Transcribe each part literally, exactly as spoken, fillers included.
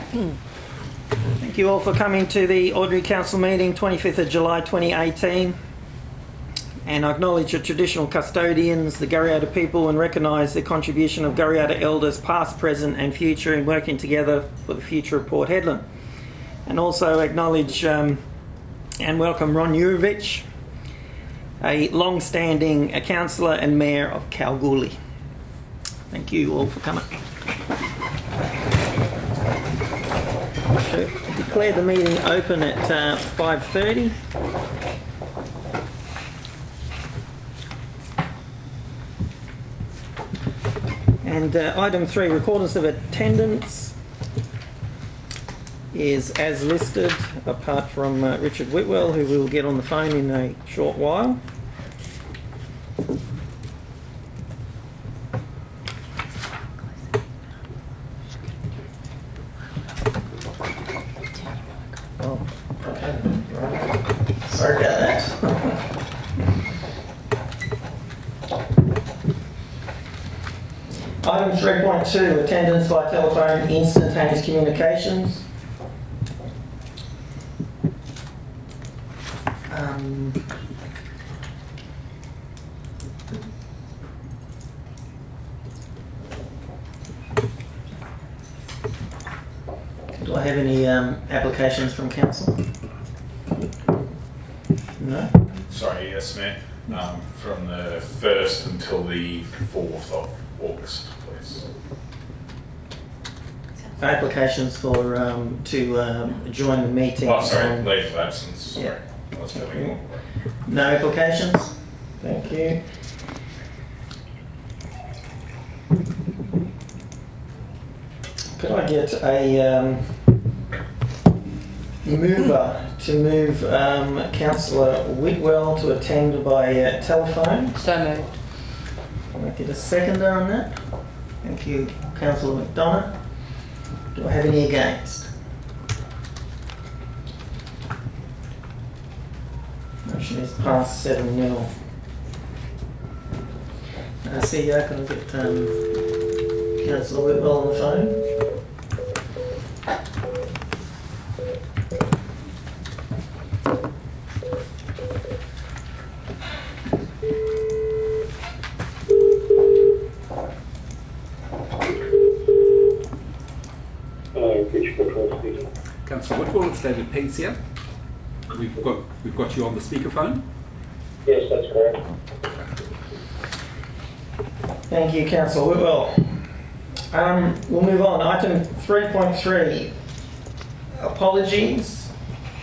Thank you all for coming to the Ordinary Council meeting, twenty-fifth of July twenty eighteen. And I acknowledge the traditional custodians, the Gariada people, and recognise the contribution of Gariada elders past, present and future in working together for the future of Port Hedland. And also acknowledge um, and welcome Ron Urovich, a long-standing a councillor and mayor of Kalgoorlie. Thank you all for coming. So, declare the meeting open at uh, five thirty. And uh, item three, recordance of attendance, is as listed, apart from uh, Richard Whitwell, who we will get on the phone in a short while. Oh, okay. Right. Sorry about that. Item three point two, attendance by telephone, instantaneous communications. Um, do I have any um, applications from council? No? Sorry, yes, Mayor. Um, from the first until the fourth of August, please. Applications for um, to um, join the meeting. Oh, sorry, on... leave of absence. Sorry. Yeah. I was feeling more. No applications? Thank you. Could I get a um, mover to move um, Councillor Whitwell to attend by uh, telephone? So moved. Can I get a seconder on that? Thank you, Councillor McDonough. Do I have any against? Motion is passed seven nil. Uh, C E O, can I get um, Councillor Whitwell on the phone? Councillor Whitwell, it's David Pease here. We've got we've got you on the speakerphone. Yes, that's correct. Thank you, Councillor Whitwell. Um, we'll move on. Item three point three, apologies.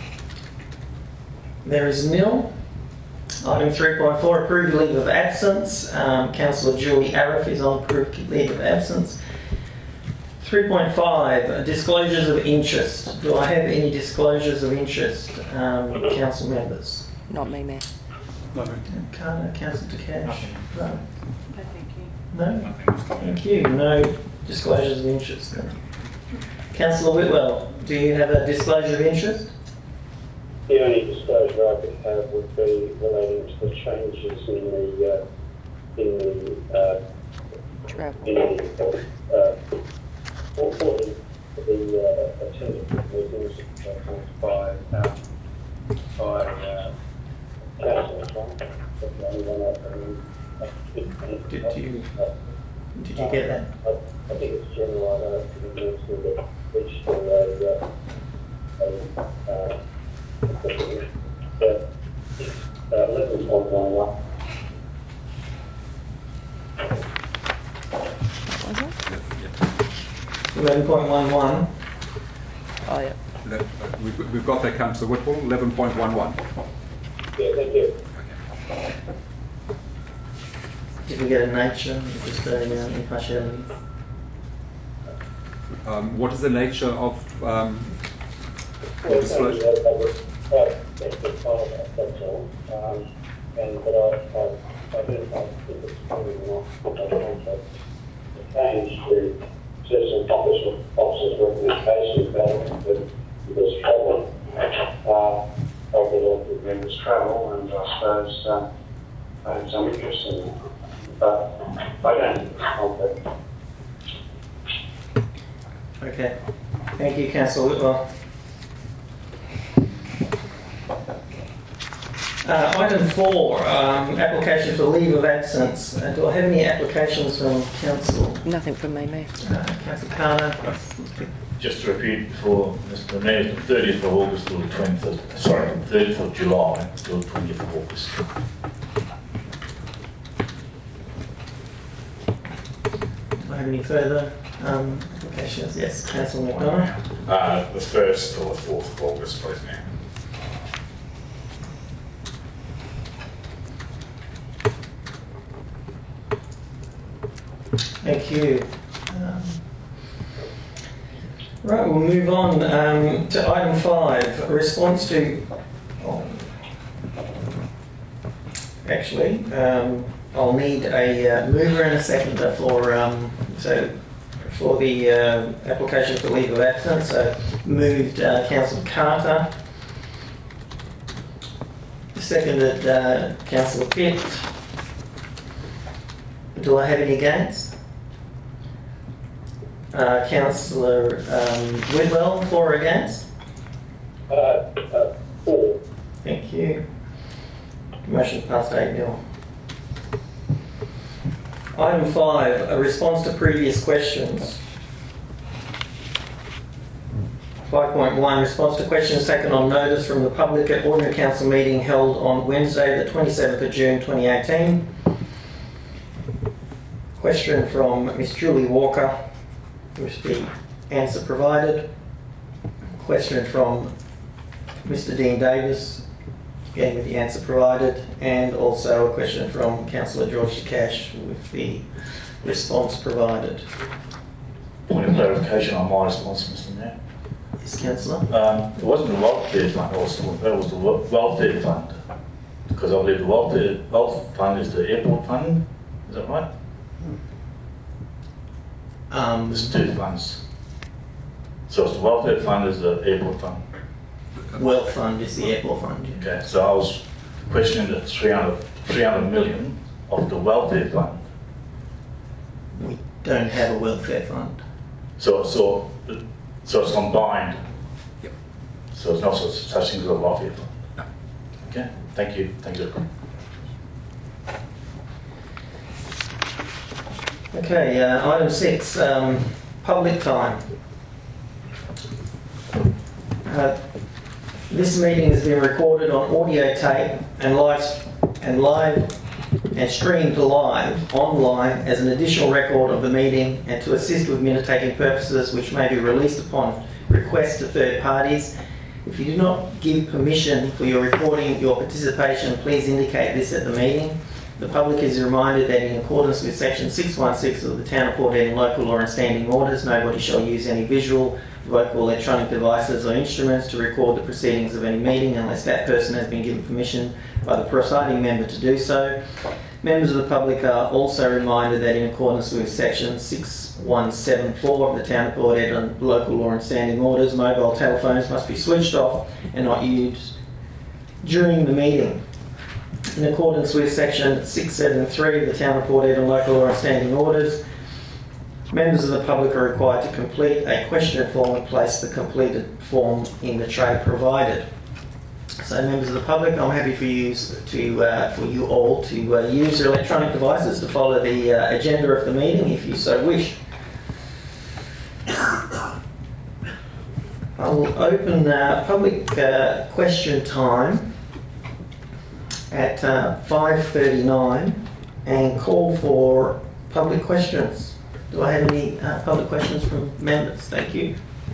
There is nil. Item three point four, approved leave of absence. Um, Councillor Julie Arif is on approved leave of absence. three point five, disclosures of interest. Do I have any disclosures of interest, um, council members? Not me, Mayor. No. Can't, Councillor Takash? No. No, thank you. No? Thank you. No disclosures of interest. Councillor Whitwell, do you have a disclosure of interest? The only disclosure I could have would be relating to the changes in the uh, in the uh, Travel. in the uh, for the, the uh, attendance meetings uh, by um, by uh, council. Did you did you get that? I, I think it's general. I don't think it needs to be reached for a, a, uh, uh, eleven point one one. What was it? eleven point one one. Oh, yeah. That- uh, We've, we've got that, Councillor Whitwell, eleven point one one. Yeah, thank you. Did we get a nature? Just a uh, impartiality. Um, what is the nature of um, the Well, disclosure? thank you. That was quite extensive part, that's all. Um, and but I, I, I do think it's coming off the contract. The change to certain officer, officers' recommendations about that there's travel. Uh, over the there's travel, and I suppose um, I have some interest in it. But I don't think it's conflict. Okay. Thank you, Councillor Whitwell. Uh, item four, um, application for leave of absence. Uh, do I have any applications from Council? Nothing from me, Mayor. Uh, Councillor Carter? Just to repeat for Mister Mayor, the thirtieth of August to the twentieth, sorry, thirtieth of July to the twentieth of August. Do I have any further um, applications? Yes, Councillor McDonald. Uh, the first to the fourth of August, please, Mayor. Thank you. Um, right, we'll move on um, to item five, a response to. Oh, actually, um, I'll need a uh, mover and a seconder for um, so for the uh, application for leave of absence. So moved uh, Councillor Carter, seconded uh, Councillor Pitt. Do I have any against? Uh, Councillor um, Whitwell, for or against? Uh, uh, four. Thank you. Motion passed eight nil. Item five, a response to previous questions. five point one, response to questions taken on notice from the public at Ordinary Council meeting held on Wednesday, the twenty-seventh of June twenty eighteen. Question from Miss Julie Walker, with the answer provided. Question from Mister Dean Davis, again with the answer provided, and also a question from Councillor George Cash with the response provided. Point of clarification on my response, Mister Mayor. Yes, Councillor. Um, it wasn't the welfare fund, it was, it was the wel- welfare fund. Because I believe the welfare, welfare fund is the airport fund, is that right? Um, There's two funds. So it's the welfare fund is the airport fund. Wealth Fund is the airport fund. Yeah. Okay, so I was questioning the three hundred, three hundred million of the welfare fund. We don't have a welfare fund. So, so, so it's combined. Yep. So it's not such, such thing as a welfare fund. No. Okay, thank you, thank you. Okay, uh, item six, um, public time. Uh, this meeting has been recorded on audio tape and live and live and streamed live online as an additional record of the meeting and to assist with minute-taking purposes, which may be released upon request to third parties. If you do not give permission for your recording, your participation, please indicate this at the meeting. The public is reminded that in accordance with section six one six of the Town of Port Eden local law and standing orders, nobody shall use any visual, vocal, electronic devices or instruments to record the proceedings of any meeting unless that person has been given permission by the presiding member to do so. Members of the public are also reminded that in accordance with section six one seven four of the Town of Port Eden local law and standing orders, mobile telephones must be switched off and not used during the meeting. In accordance with section six seven three of the Town of Port Eden local law and standing orders, members of the public are required to complete a question form and place the completed form in the tray provided. So, members of the public, I'm happy for you to uh, for you all to uh, use your electronic devices to follow the uh, agenda of the meeting, if you so wish. I will open uh, public uh, question time at uh, five thirty-nine and call for public questions. Do I have any uh, public questions from members? Thank you.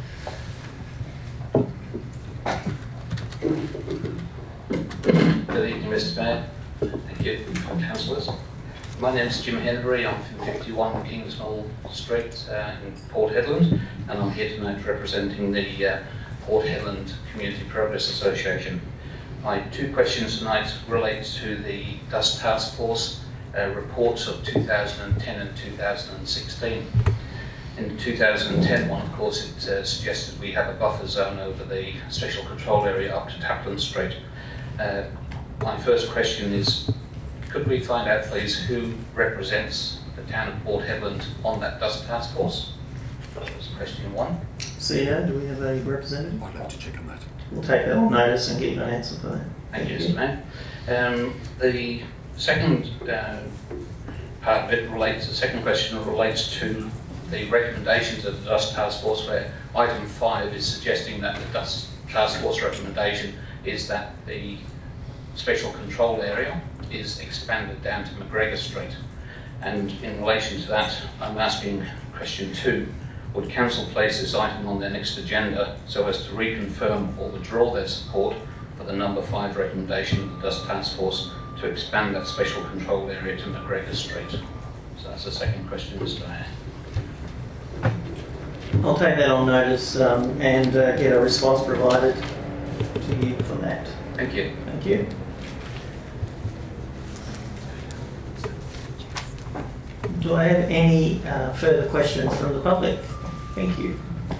Good evening, Mister Mayor. Thank you, councillors. My name is Jim Henry. I'm from fifty-one Kingsmill Street uh, in Port Hedland, and I'm here tonight representing the uh, Port Hedland Community Progress Association. My two questions tonight relate to the Dust Task Force uh, reports of two thousand ten and two thousand sixteen. In the two thousand ten one, of course, it uh, suggested we have a buffer zone over the special control area up to Tapland Street. Uh, my first question is, could we find out, please, who represents the town of Port Hedland on that Dust Task Force? That was question one. C E O, do we have a representative? I'd like to check on that. We'll take that on notice and get you an answer for that. Thank you, Mister Mayor. Um, the second uh, part of it relates, the second question relates to the recommendations of the Dust Task Force, where item five is suggesting that the Dust Task Force recommendation is that the special control area is expanded down to McGregor Street. And in relation to that, I'm asking question two, would Council place this item on their next agenda so as to reconfirm or withdraw their support for the number five recommendation of the Dust Task Force to expand that special control area to McGregor Street? So that's the second question, Mister Mayor. I'll take that on notice um, and uh, get a response provided to you for that. Thank you. Thank you. Do I have any uh, further questions from the public? Thank you.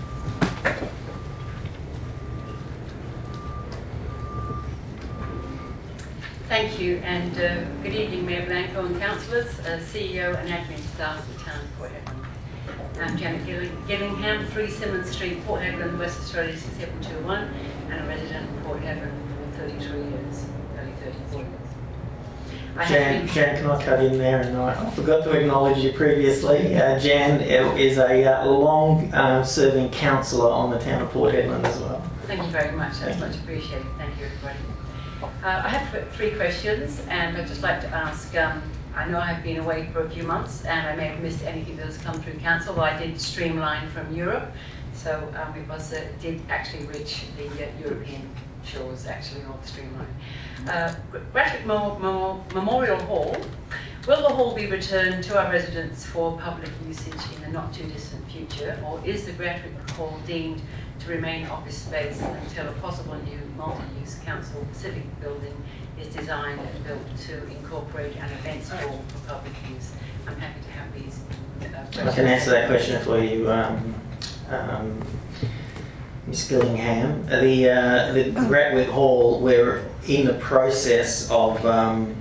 Thank you, and uh, good evening, Mayor Blanco and councillors, uh, C E O and admin staff of the town of Port Hedland. I'm Janet Gilling- Gillingham, three Simmons Street, Port Hedland, West Australia six seven two one, and a resident of Port Hedland for thirty-three years, nearly thirty-four years. I Jan, have been, Jan, can I cut in there? And I, I forgot to acknowledge you previously. Uh, Jan is a uh, long-serving councillor on the town of Port Hedland as well. Thank you very much, that's much appreciated. Thank you, everybody. Uh, I have three questions, and I'd just like to ask, um, I know I've been away for a few months, and I may have missed anything that has come through council, but I did streamline from Europe, so um, it was, uh, did actually reach the uh, European shores, actually, on the streamline. Uh, Bradford Mo Mo Memorial Hall, will the hall be returned to our residents for public usage in the not too distant future, or is the Bradford Hall deemed to remain office space until a possible new multi-use council civic building is designed and built to incorporate an events hall for public use? I'm happy to have these uh, questions. I can answer that question for you, um, um, Miz Gillingham. The, uh, the Bradwick Hall, we're in the process of um,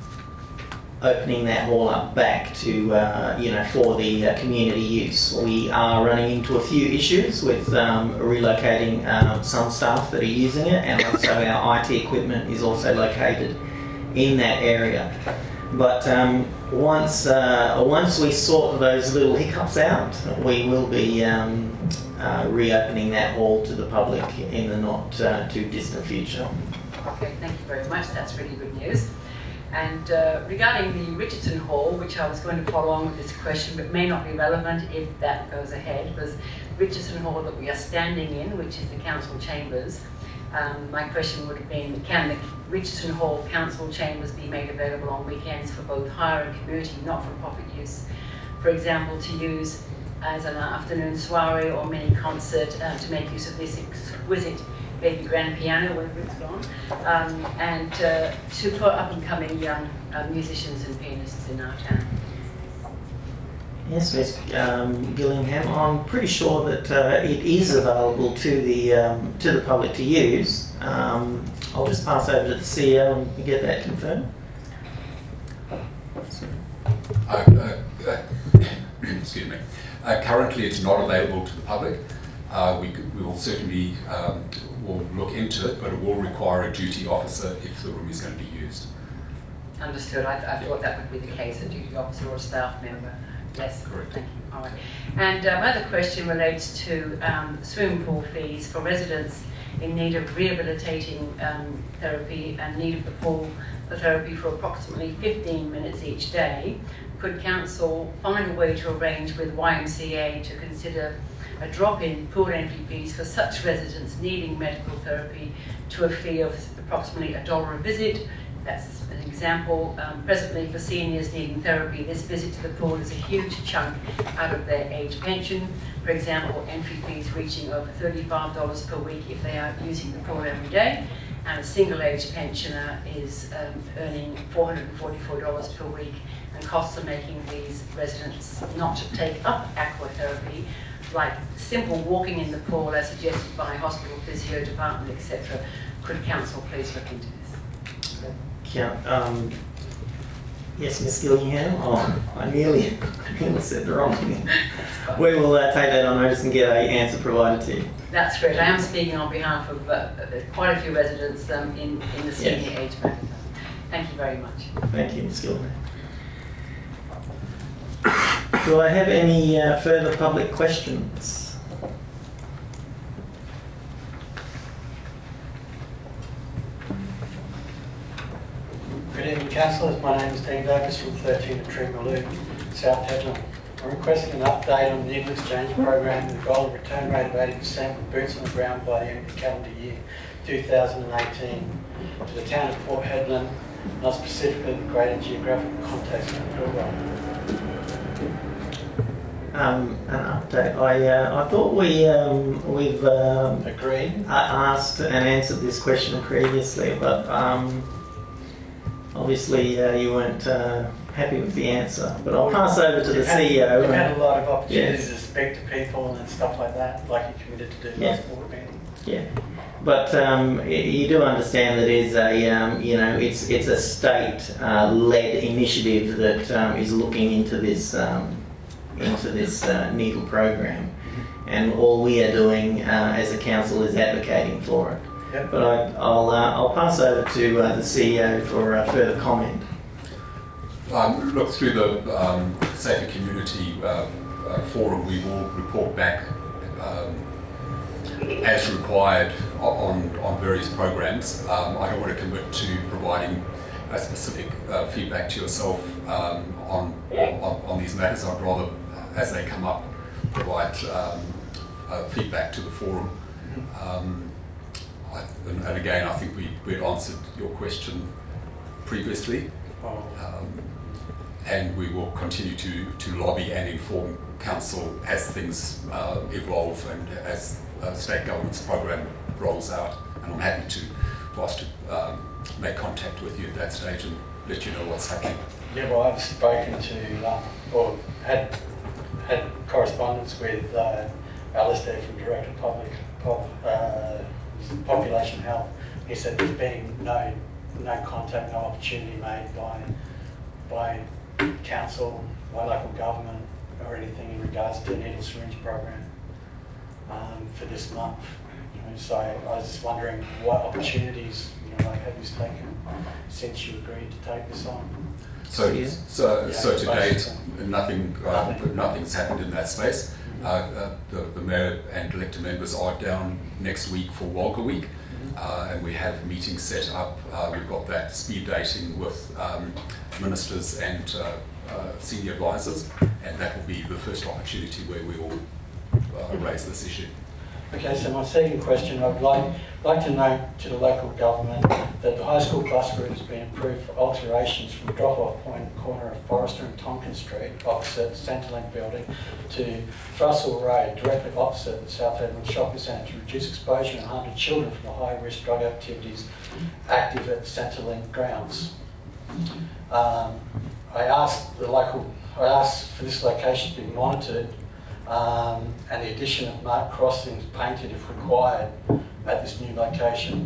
opening that hall up back to, uh, you know, for the uh, community use. We are running into a few issues with um, relocating um, some staff that are using it, and also our I T equipment is also located in that area. But um, once uh, once we sort those little hiccups out, we will be um, uh, reopening that hall to the public in the not uh, too distant future. Okay, thank you very much. That's really good news. And uh, regarding the Richardson Hall, which I was going to follow on with this question, but may not be relevant if that goes ahead, was Richardson Hall that we are standing in, which is the council chambers. Um, my question would have been, can the Richardson Hall council chambers be made available on weekends for both hire and community, not-for-profit use? For example, to use as an afternoon soiree or mini concert uh, to make use of this exquisite baby grand piano, wherever it's gone, um, and uh, to for up-and-coming young uh, musicians and pianists in our town. Yes, Miz Um, Gillingham, I'm pretty sure that uh, it is available to the um, to the public to use. Um, I'll just pass over to the C E O and get that confirmed. Uh, uh, uh, excuse me. Uh, currently, it's not available to the public. Uh, we, could, we will certainly um, will look into it, but it will require a duty officer if the room is going to be used. Understood. I, I thought that would be the case, a duty officer or a staff member. Yes, correct. Thank you. All right. And uh, my other question relates to um, swimming pool fees for residents in need of rehabilitating um, therapy and need of the pool therapy for approximately fifteen minutes each day. Could council find a way to arrange with Y M C A to consider a drop in pool entry fees for such residents needing medical therapy to a fee of approximately a dollar a visit? That's an example. Um, presently, for seniors needing therapy, this visit to the pool is a huge chunk out of their age pension. For example, entry fees reaching over thirty-five dollars per week if they are using the pool every day, and a single-age pensioner is um, earning four hundred forty-four dollars per week, and costs are making these residents not to take up aqua therapy, like simple walking in the pool as suggested by hospital physio department, et cetera. Could council please look into this? Yeah, um, Yes, Miss Gillingham. Oh, I nearly, nearly said the wrong thing. We will uh, take that on notice and get a answer provided to you. That's great. I am speaking on behalf of uh, quite a few residents um, in, in the senior Yes. age bracket. Thank you very much. Thank you, Miss Gillingham. Do I have any uh, further public questions? Good evening, councillors. My name is Dean Davis from thirteen at Treemaloo, South Headland. I'm requesting an update on the Needle Exchange program with a goal of return rate of eighty percent with boots on the ground by the end of the calendar year two thousand eighteen to the town of Port Hedland, not specifically the greater geographical context of the Pilbara. Um, an update. I uh, I thought we um, we've um, Agreed. asked and answered this question previously, but um, obviously uh, you weren't uh, happy with the answer. But I'll pass over to the We've had- C E O. We've had a and- lot of opportunities Yes. to speak to people and stuff like that, like you committed to do Yeah. last board meeting. Yeah, but um, y- you do understand that it is a um, you know it's it's a state-led initiative that um, is looking into this um, into this uh, needle program, and all we are doing uh, as a council is advocating for it. Yep. But I, I'll uh, I'll pass over to uh, the C E O for uh, further comment. Um, look, through the um, Safer Community uh, uh, Forum, we will report back um, as required on, on various programs. Um, I don't want to commit to providing a specific uh, feedback to yourself um, on, on, on these matters. I'd rather, as they come up, provide um, uh, feedback to the forum. Um, I, and, and again, I think we, we'd answered your question previously. Oh. Um, and we will continue to, to lobby and inform council as things uh, evolve and as uh, state government's program rolls out. And I'm happy to, for us to um, make contact with you at that stage and let you know what's happening. Yeah, well, I've spoken to, uh, or had had correspondence with uh, Alistair from Director of Public Pop, uh, Population Health. He said there's been no no contact, no opportunity made by by council, by local government, or anything in regards to the needle syringe program um, for this month. You know, so I was just wondering what opportunities you know like have you taken since you agreed to take this on. So, Yeah. so, Yeah, so to date, basically. nothing, uh, Nothing. nothing's happened in that space. Uh, uh, the, the mayor and elected members are down next week for Walker Week, uh, and we have meetings set up. Uh, we've got that speed dating with um, ministers and uh, uh, senior advisors, and that will be the first opportunity where we will uh, raise this issue. Okay, so my second question, I'd like, like to note to the local government that the high school bus route has been approved for alterations from drop-off point at the corner of Forrester and Tonkin Street, opposite the Centrelink building, to Russell Road, directly opposite the South Hedland Shopping Centre, to reduce exposure and harm to children from the high-risk drug activities active at Centrelink grounds. Um, I asked the local, I asked for this location to be monitored Um, and the addition of marked crossings painted if required at this new location.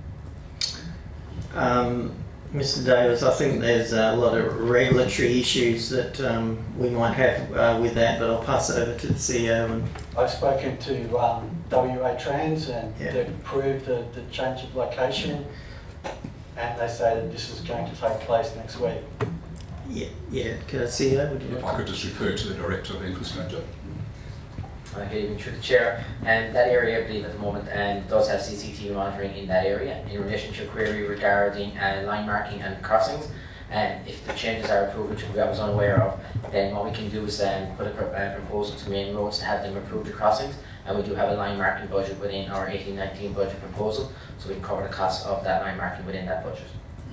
Um, Mister Davis, I think there's a lot of regulatory issues that um, we might have uh, with that, but I'll pass it over to the C E O. And I've spoken to um, W A Trans and Yeah. they've approved the, the change of location, and they say that this is going to take place next week. yeah, yeah. Could I C E O? Would you If like I could just refer to the Director of Infrastructure. Uh, Good evening, through the chair. And that area, I believe, at the moment, um, does have C C T V monitoring in that area. In relation to your query regarding uh, line marking and crossings, and if the changes are approved, which I was unaware of, then what we can do is um, put a pro- uh, proposal to Main Roads to have them approve the crossings. And we do have a line marking budget within our eighteen nineteen budget proposal, so we can cover the cost of that line marking within that budget.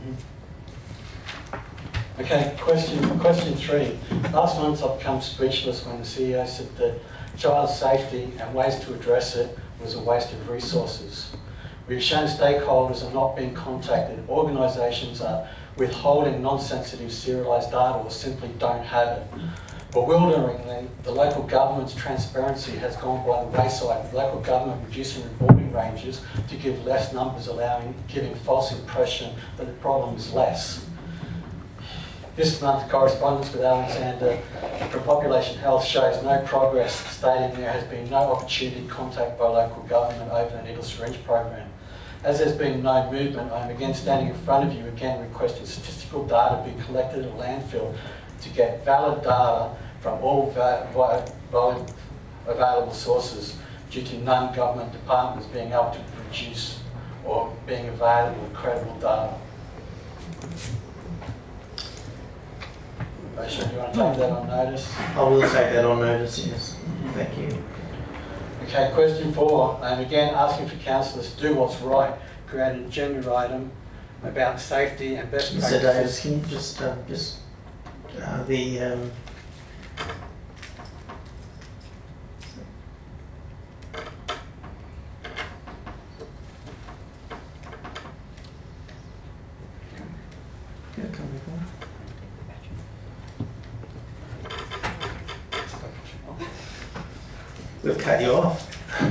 Okay, question question three. Last month I became speechless when the C E O said that child safety and ways to address it was a waste of resources. We've shown stakeholders are not being contacted. Organisations are withholding non-sensitive serialised data or simply don't have it. Bewilderingly, the local government's transparency has gone by the wayside, with local government reducing reporting ranges to give less numbers, allowing giving false impression that the problem is less. This month's correspondence with Alexander from Population Health shows no progress, stating there has been no opportunity to contact by local government over the needle syringe program. As there's been no movement, I am again standing in front of you again requesting statistical data be collected at a landfill to get valid data from all va va va available sources due to non-government departments being able to produce or being available with credible data. Rachel, do you want to take that on notice? I will take that on notice, yes. Thank you. Okay, question four. I'm again asking for councillors to do what's right, create an agenda item about safety and best Mister practices. Davis, can you just, uh, just uh, the um, yeah, come with me. We'll cut you off.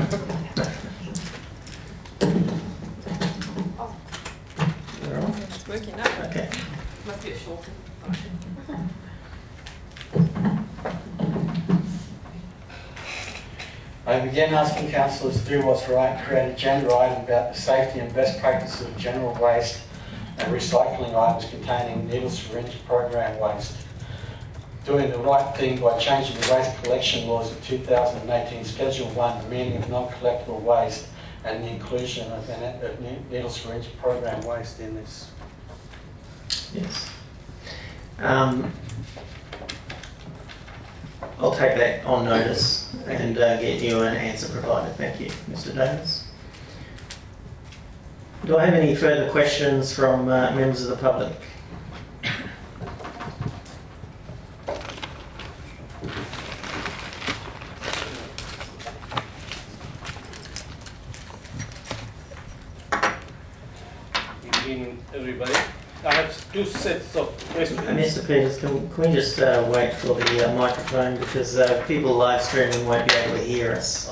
You're on? It's working now. Okay. Must be a shorter. I again asking councillors to do what's right, create an agenda item about the safety and best practices of general waste and recycling items containing needle syringe program waste. Doing the right thing by changing the waste collection laws of two thousand eighteen Schedule one, the meaning of non-collectible waste, and the inclusion of, an, of needle syringe program waste in this. Yes. Um, I'll take that on notice and uh, get you an answer provided. Thank you, Mister Davis. Do I have any further questions from uh, members of the public? Good evening, everybody. I have two sets of questions. Uh, Mister Peters, can, can we just uh, wait for the uh, microphone because uh, people live streaming won't be able to hear us.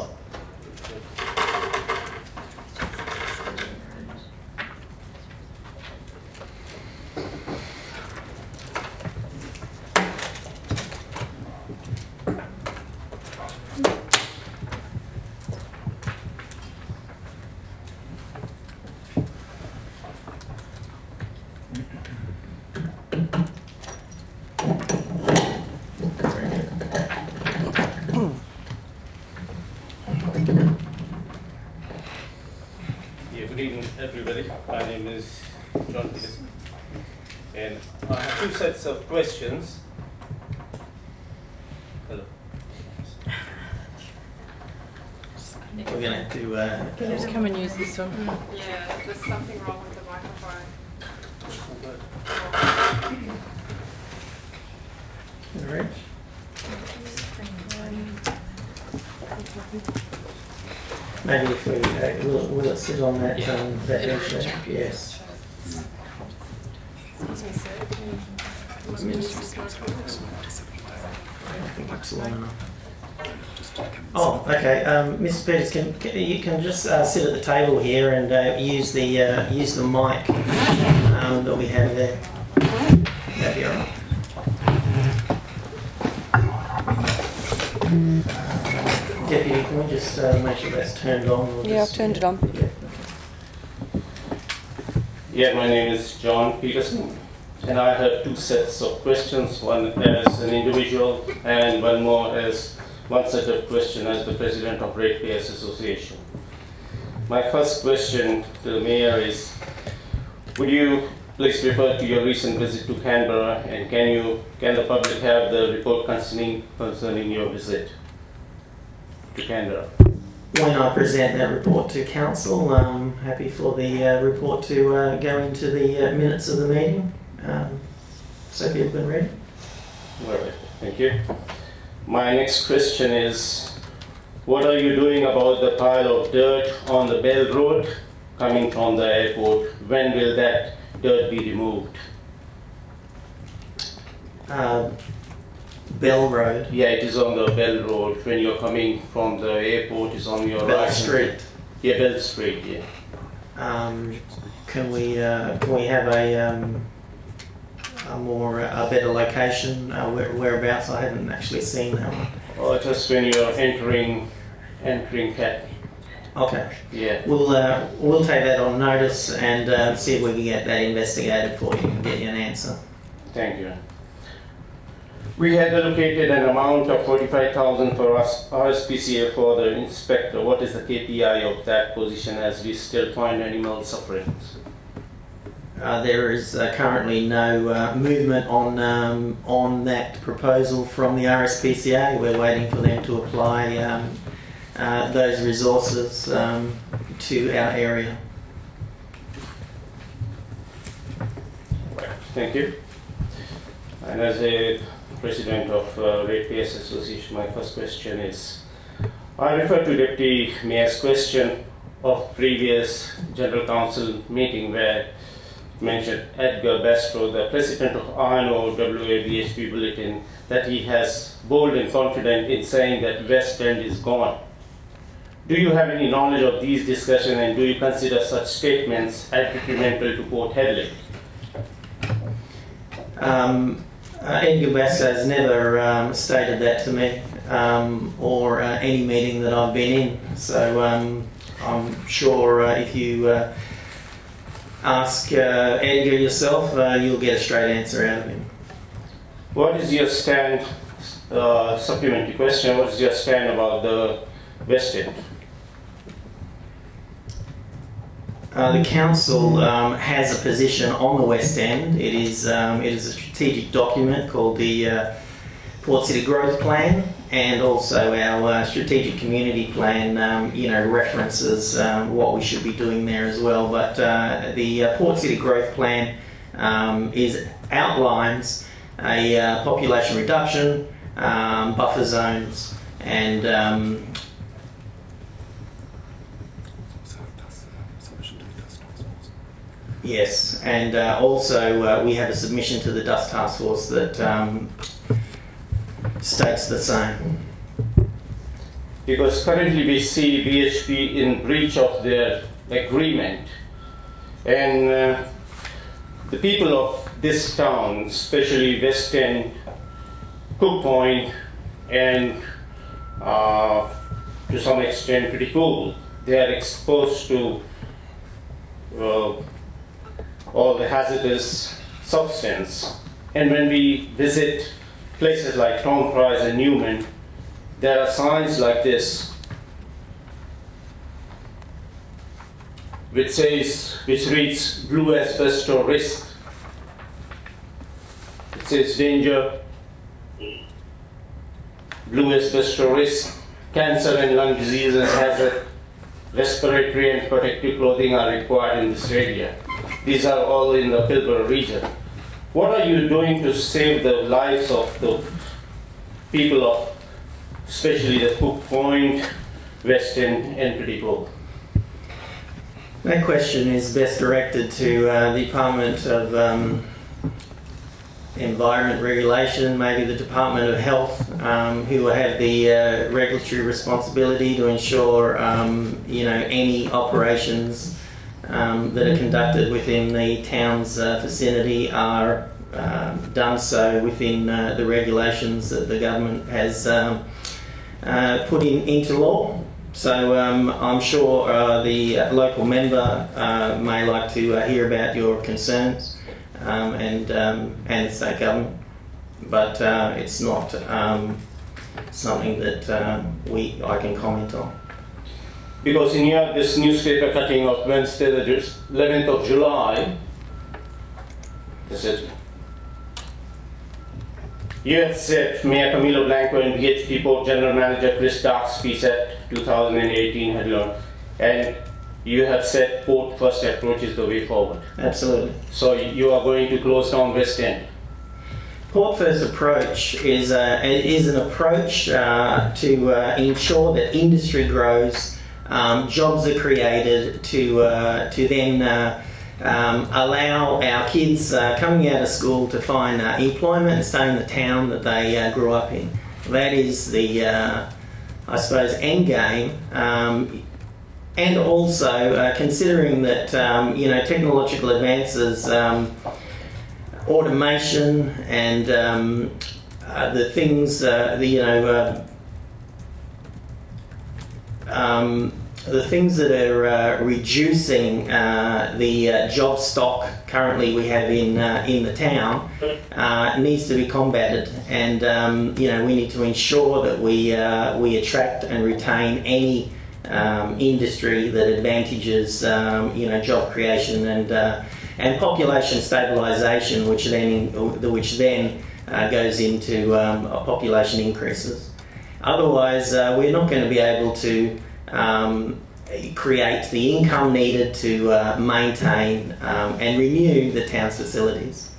Good evening, everybody. My name is John Peterson, and I have two sets of questions. Hello. We're going to have to... Uh, Can you just come and use this one? Yeah, there's something wrong with the microphone. Rich? Maybe if we, uh, will, will it sit on that, um, that edge there? Yes. Excuse me, sir. Can- Must be just this microphone. I think it's long enough. Oh, okay. Um, Mister Peters, can, can you can just uh, sit at the table here and uh, use the uh, use the mic um, that we have there. That'd be alright. Deputy, can we just uh, make sure that's turned on? We'll Yeah, I've just, turned it on. Yeah. Yeah, my name is John Peterson, and I have two sets of questions. One as an individual, and one more as one set of questions as the president of Ratepayers Association. My first question to the mayor is: would you please refer to your recent visit to Canberra, and can you can the public have the report concerning concerning your visit to Canberra? When I present that report to council, I'm happy for the uh, report to uh, go into the uh, minutes of the meeting. Um, so people can read it. All right, thank you. My next question is, what are you doing about the pile of dirt on the Bell Road coming from the airport? When will that dirt be removed? Uh, Bell Road. Yeah, it is on the Bell Road. When you're coming from the airport, it's on your Bell right. Street. Yeah, Bell Street, yeah. Um, can we uh, can we have a um, a more a better location, uh, where, whereabouts. I haven't actually seen that one. Or just when you're entering, entering Cat. Okay. Yeah. We'll uh, we'll take that on notice and uh, see if we can get that investigated for you and get you an answer. Thank you. We had allocated an amount of forty-five thousand for us, R S P C A for the inspector. What is the K P I of that position as we still find animal sufferings? Uh, there is uh, currently no uh, movement on um, on that proposal from the R S P C A. We're waiting for them to apply um, uh, those resources um, to our area. Thank you. And as a president of uh, Ratepayers Association, my first question is, I refer to Deputy Mayor's question of previous General Council meeting where mentioned Edgar Bastro, the president of I N O W A B H P Bulletin, that he has bold and confident in saying that West End is gone. Do you have any knowledge of these discussions, and do you consider such statements as detrimental to Port Hedland? Um, uh, Edgar Bastro has never um, stated that to me um, or uh, any meeting that I've been in. So um, I'm sure uh, if you uh, ask uh, Edgar yourself, uh, you'll get a straight answer out of him. What is your stand, uh, supplementary question, what is your stand about the West End? Uh, the council um, has a position on the West End. It is um, it is a strategic document called the uh, Port City Growth Plan, and also our uh, strategic community plan. Um, you know, references um, what we should be doing there as well. But uh, the uh, Port City Growth Plan um, is outlines a uh, population reduction, um, buffer zones, and um, yes, and uh, also uh, we have a submission to the Dust Task Force that um, states the same. Because currently we see B H P in breach of their agreement, and uh, the people of this town, especially West End, Cook Point, and uh, to some extent Pretty Cool, they are exposed to uh, all the hazardous substance. And when we visit places like Tom Price and Newman, there are signs like this which says, which reads blue asbestos risk. It says danger, blue asbestos risk, cancer and lung diseases hazard, respiratory and protective clothing are required in this area. These are all in the Pilbara region. What are you doing to save the lives of the people of, especially the Cook Point, West End, and Pretty Cool? That question is best directed to uh, the Department of um, Environment Regulation, maybe the Department of Health, um, who have the uh, regulatory responsibility to ensure um, you know, any operations Um, that are conducted within the town's uh, vicinity are uh, done so within uh, the regulations that the government has um, uh, put in, into law. So um, I'm sure uh, the local member uh, may like to uh, hear about your concerns um, and um, and the state government, but uh, it's not um, something that uh, we I can comment on. Because in your, this newspaper cutting of Wednesday, the eleventh of July, that's it. You have said Mayor Camilo Blanco and B H P Port General Manager Chris Dark's speech at two thousand eighteen had learned, and you have said Port First approach is the way forward. Absolutely. So you are going to close down West End. Port First approach is a, is an approach uh, to uh, ensure that industry grows. Um, jobs are created to uh, to then uh, um, allow our kids uh, coming out of school to find uh, employment and stay in the town that they uh, grew up in. That is the, uh, I suppose, end game. Um, and also uh, considering that um, you know technological advances um, automation and um, uh, the things, uh, the, you know, uh, um, the things that are uh, reducing uh, the uh, job stock currently we have in uh, in the town uh, needs to be combated, and um, you know, we need to ensure that we uh, we attract and retain any um, industry that advantages um, you know, job creation and uh, and population stabilisation, which then which then uh, goes into um, population increases. Otherwise, uh, we're not going to be able to Um, create the income needed to uh, maintain um, and renew the town's facilities.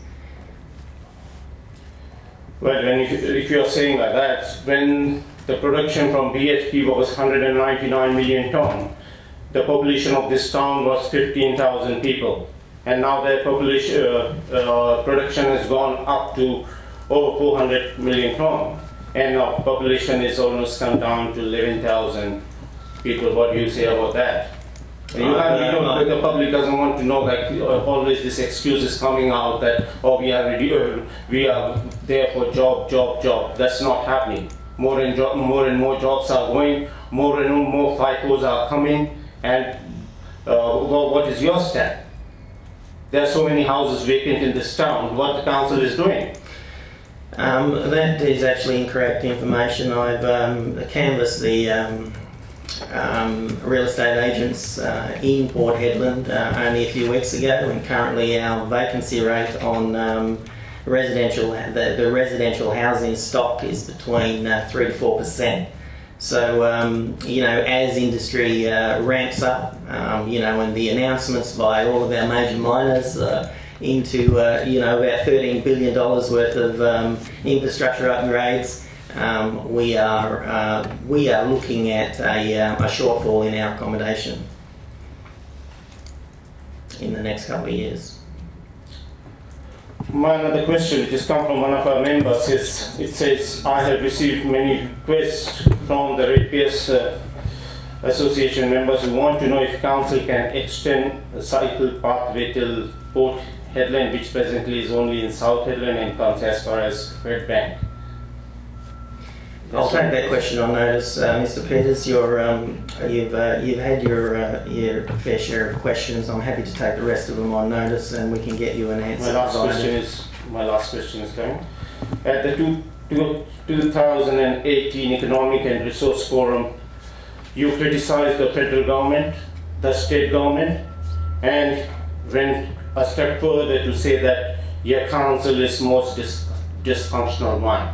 Well, then if, if you're saying like that, when the production from B H P was one hundred ninety-nine million tonne, the population of this town was fifteen thousand people, and now their population uh, uh, production has gone up to over four hundred million tonne, and our population is almost come down to eleven thousand people. What do you say about that? You have, you know, the public doesn't want to know that uh, always this excuse is coming out that, oh, we are ready, we are there for job, job, job. That's not happening. More and job, more and more jobs are going, more and more FIFOs are coming, and uh, well, what is your stand? There are so many houses vacant in this town. What the council is doing? Um, that is actually incorrect information. I've um, canvassed the um, Um, real estate agents uh, in Port Hedland uh, only a few weeks ago, and currently our vacancy rate on um, residential the, the residential housing stock is between uh, three to four percent. So um, you know, as industry uh, ramps up, um, you know, and the announcements by all of our major miners uh, into uh, you know, about thirteen billion dollars worth of um, infrastructure upgrades. Um, we are uh, we are looking at a, uh, a shortfall in our accommodation in the next couple of years. My another question, which has come from one of our members, is it says, I have received many requests from the Ratepayers uh, Association members who want to know if council can extend the cycle pathway till Port Hedland, which presently is only in South Hedland and comes as far as Red Bank. I'll take that question on notice, uh, Mister Peters. You're, um, you've uh, you've had your uh, your fair share of questions. I'm happy to take the rest of them on notice, and we can get you an answer. My last question is my last question is going. At the two, two, two thousand eighteen Economic and Resource Forum, you criticized the federal government, the state government, and went a step further to say that your council is most dis dysfunctional one.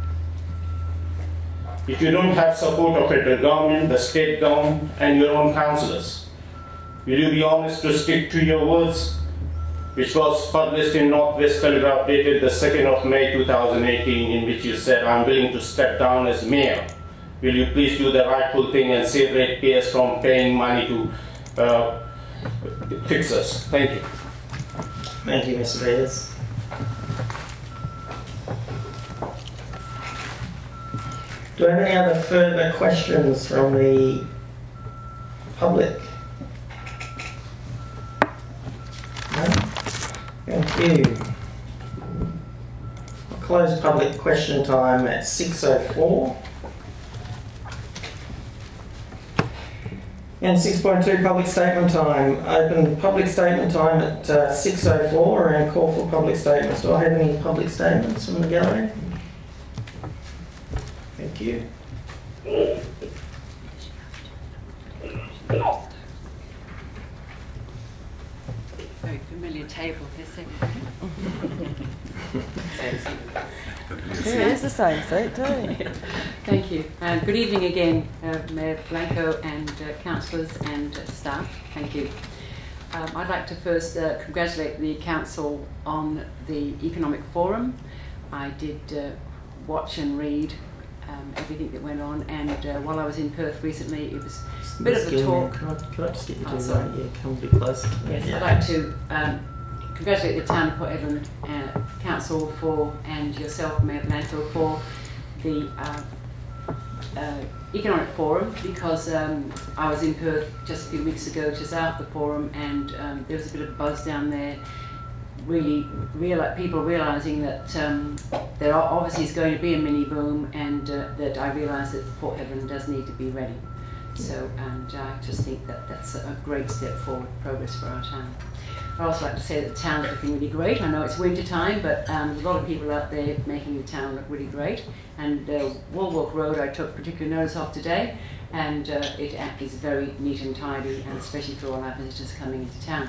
If you don't have support of federal government, the state government, and your own councillors, will you be honest to stick to your words, which was published in Northwest Telegraph dated the second of May two thousand eighteen, in which you said, I'm willing to step down as mayor. Will you please do the rightful thing and save ratepayers from paying money to uh, fix us? Thank you. Thank you, Mister Peters. Do I have any other further questions from the public? No? Thank you. I'll close public question time at six oh four. And six point two, public statement time. Open public statement time at uh, six oh four, and call for public statements. Do I have any public statements from the gallery? Thank you. Very familiar table, this thing. It is the same seat too. Thank you. Uh, good evening again, uh, Mayor Blanco and uh, councillors and uh, staff. Thank you. Um, I'd like to first uh, congratulate the council on the Economic Forum. I did uh, watch and read um, everything that went on, and uh, while I was in Perth recently, it was a bit of a talk. Can I, can I just get you to Oh, uh, sorry. yeah, come a bit closer? Yes, Yeah. I'd like to um, congratulate the Town of Port Hedland uh, Council for, and yourself, Mayor Blanco, for the uh, uh, Economic Forum, because um, I was in Perth just a few weeks ago, just after the forum, and um, there was a bit of a buzz down there. really reali people realising that um, there are obviously is going to be a mini boom, and uh, that I realise that Port Hedland does need to be ready. So, and I just think that that's a great step forward, progress for our town. I'd also like to say that the town is looking really great. I know it's winter time, but um, there's a lot of people out there making the town look really great. And uh, Woolwalk Road I took particular notice of today, and uh, it is very neat and tidy, and especially for all our visitors coming into town.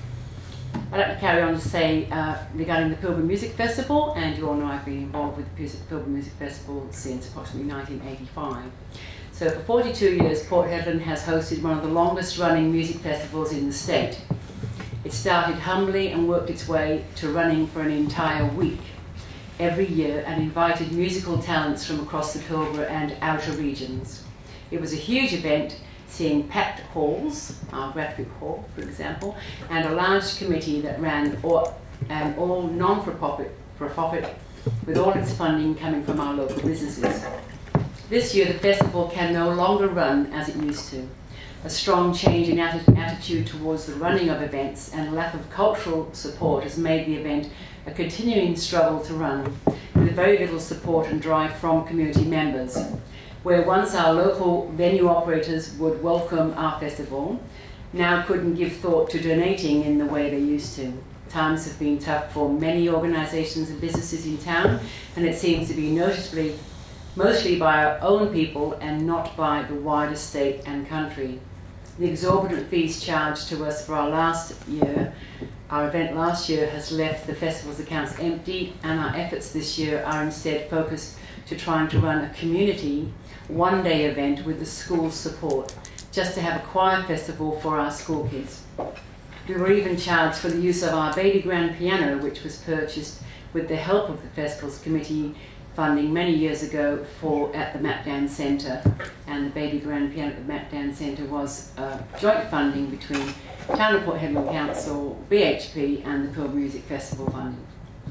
I'd like to carry on to say uh, regarding the Pilbara Music Festival, and you all know I've been involved with the Pilbara Music Festival since approximately nineteen eighty-five. So for forty-two years, Port Hedland has hosted one of the longest running music festivals in the state. It started humbly and worked its way to running for an entire week every year, and invited musical talents from across the Pilbara and outer regions. It was a huge event, seeing packed halls, our Bradford Hall, for example, and a large committee that ran all, um, all non-for-profit, for-profit, with all its funding coming from our local businesses. This year, the festival can no longer run as it used to. A strong change in atti attitude towards the running of events and lack of cultural support has made the event a continuing struggle to run, with very little support and drive from community members. Where once our local venue operators would welcome our festival, now couldn't give thought to donating in the way they used to. Times have been tough for many organisations and businesses in town, and it seems to be noticeably mostly by our own people and not by the wider state and country. The exorbitant fees charged to us for our last year, our event last year, has left the festival's accounts empty, and our efforts this year are instead focused to trying to run a community one-day event with the school's support, just to have a choir festival for our school kids. We were even charged for the use of our baby grand piano, which was purchased with the help of the festival's committee funding many years ago for at the Mapdan Centre, and the baby grand piano at the Mapdan Centre was uh, joint funding between Town of Port Hedland Council, B H P and the Pilbara Music Festival funding.